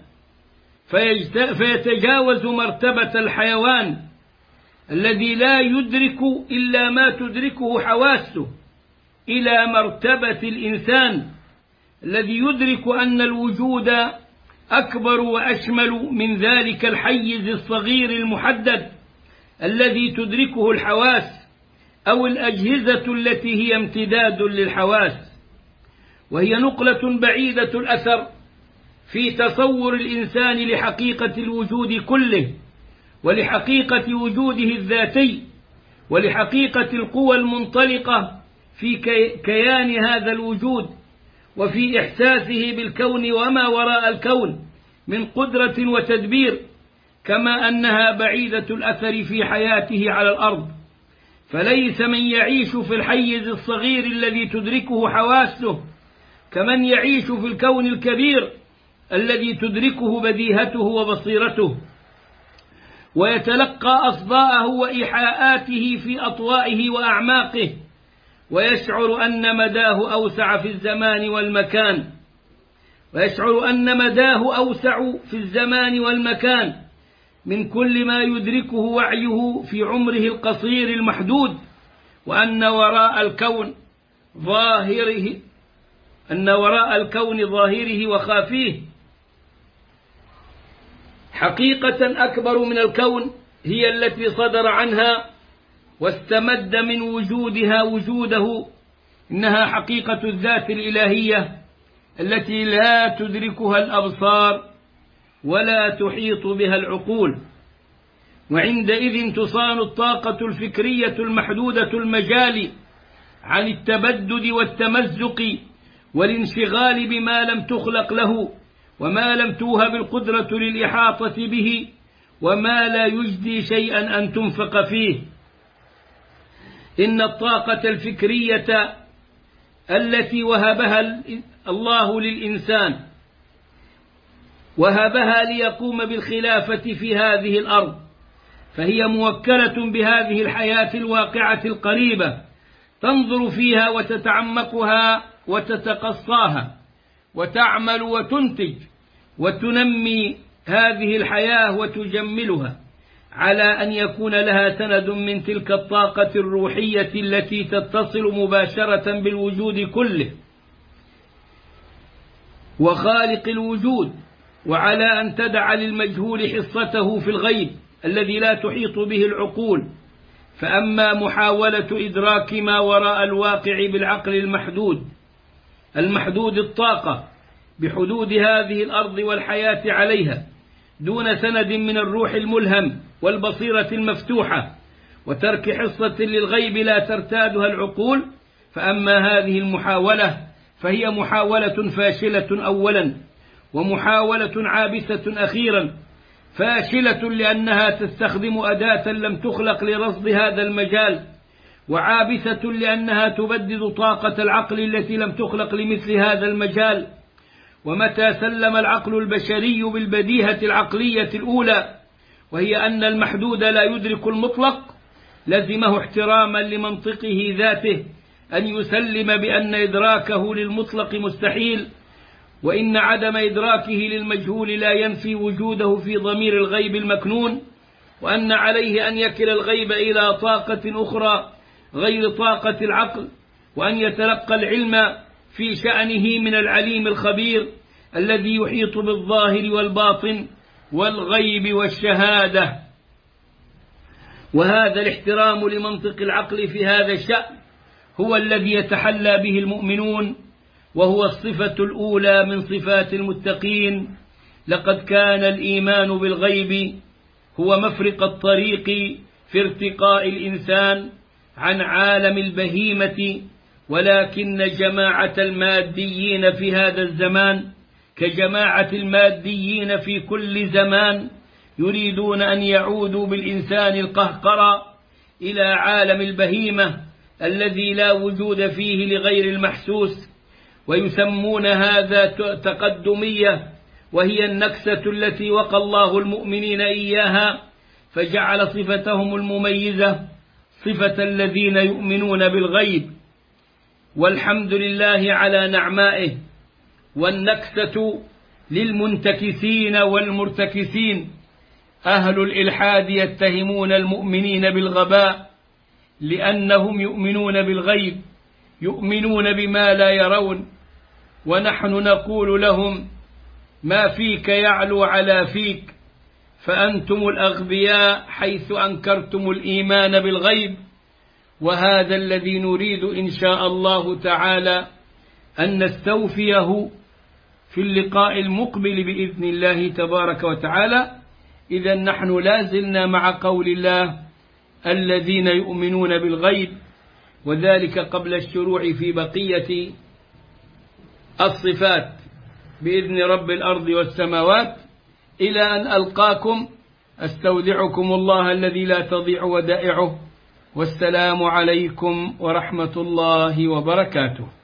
Speaker 1: فيتجاوز مرتبة الحيوان الذي لا يدرك إلا ما تدركه حواسه إلى مرتبة الإنسان الذي يدرك أن الوجود أكبر وأشمل من ذلك الحيز الصغير المحدد الذي تدركه الحواس أو الأجهزة التي هي امتداد للحواس، وهي نقلة بعيدة الأثر في تصور الإنسان لحقيقة الوجود كله، ولحقيقة وجوده الذاتي، ولحقيقة القوى المنطلقة في كيان هذا الوجود، وفي إحساسه بالكون وما وراء الكون من قدرة وتدبير، كما أنها بعيدة الأثر في حياته على الأرض. فليس من يعيش في الحيز الصغير الذي تدركه حواسه كمن يعيش في الكون الكبير الذي تدركه بديهته وبصيرته، ويتلقى أصداءه وإيحاءاته في أطوائه وأعماقه، ويشعر أن مداه أوسع في الزمان والمكان ويشعر أن مداه أوسع في الزمان والمكان من كل ما يدركه وعيه في عمره القصير المحدود، وأن وراء الكون ظاهره أن وراء الكون ظاهره وخافيه حقيقة أكبر من الكون هي التي صدر عنها واستمد من وجودها وجوده. إنها حقيقة الذات الإلهية التي لا تدركها الأبصار ولا تحيط بها العقول، وعندئذ تصان الطاقة الفكرية المحدودة المجال عن التبدد والتمزق والانشغال بما لم تخلق له وما لم توهب القدرة للإحاطة به وما لا يجدي شيئا أن تنفق فيه. إن الطاقة الفكرية التي وهبها الله للإنسان وهبها ليقوم بالخلافة في هذه الأرض، فهي موكلة بهذه الحياة الواقعة القريبة، تنظر فيها وتتعمقها وتتقصاها وتعمل وتنتج وتنمي هذه الحياة وتجملها، على أن يكون لها سند من تلك الطاقة الروحية التي تتصل مباشرة بالوجود كله وخالق الوجود، وعلى أن تدع للمجهول حصته في الغيب الذي لا تحيط به العقول. فأما محاولة إدراك ما وراء الواقع بالعقل المحدود المحدود الطاقة بحدود هذه الأرض والحياة عليها دون سند من الروح الملهم والبصيرة المفتوحة، وترك حصة للغيب لا ترتادها العقول، فأما هذه المحاولة فهي محاولة فاشلة أولا، ومحاولة عابثة أخيرا. فاشلة لأنها تستخدم أداة لم تخلق لرصد هذا المجال، وعابثة لأنها تبدد طاقة العقل التي لم تخلق لمثل هذا المجال. ومتى سلم العقل البشري بالبديهة العقلية الأولى، وهي أن المحدود لا يدرك المطلق، لزمه احتراما لمنطقه ذاته أن يسلم بأن إدراكه للمطلق مستحيل، وإن عدم إدراكه للمجهول لا ينفي وجوده في ضمير الغيب المكنون، وأن عليه أن يكل الغيب إلى طاقة أخرى غير طاقة العقل، وأن يتلقى العلم في شأنه من العليم الخبير الذي يحيط بالظاهر والباطن والغيب والشهادة. وهذا الاحترام لمنطق العقل في هذا الشأن هو الذي يتحلى به المؤمنون، وهو الصفة الأولى من صفات المتقين. لقد كان الإيمان بالغيب هو مفرق الطريق في ارتقاء الإنسان عن عالم البهيمة، ولكن جماعة الماديين في هذا الزمان كجماعة الماديين في كل زمان يريدون أن يعودوا بالإنسان القهقرى إلى عالم البهيمة الذي لا وجود فيه لغير المحسوس، ويسمون هذا تقدمية، وهي النكسة التي وقى الله المؤمنين إياها، فجعل صفتهم المميزة صفة الذين يؤمنون بالغيب. والحمد لله على نعمائه. والنكسة للمنتكسين والمرتكسين. أهل الإلحاد يتهمون المؤمنين بالغباء لأنهم يؤمنون بالغيب، يؤمنون بما لا يرون، ونحن نقول لهم ما فيك يعلو على فيك، فأنتم الأغبياء حيث أنكرتم الإيمان بالغيب. وهذا الذي نريد إن شاء الله تعالى أن نستوفيه في اللقاء المقبل بإذن الله تبارك وتعالى. إذا نحن لازلنا مع قول الله الذين يؤمنون بالغيب، وذلك قبل الشروع في بقية الصفات بإذن رب الأرض والسماوات. إلى أن ألقاكم أستودعكم الله الذي لا تضيع ودائعه، والسلام عليكم ورحمة الله وبركاته.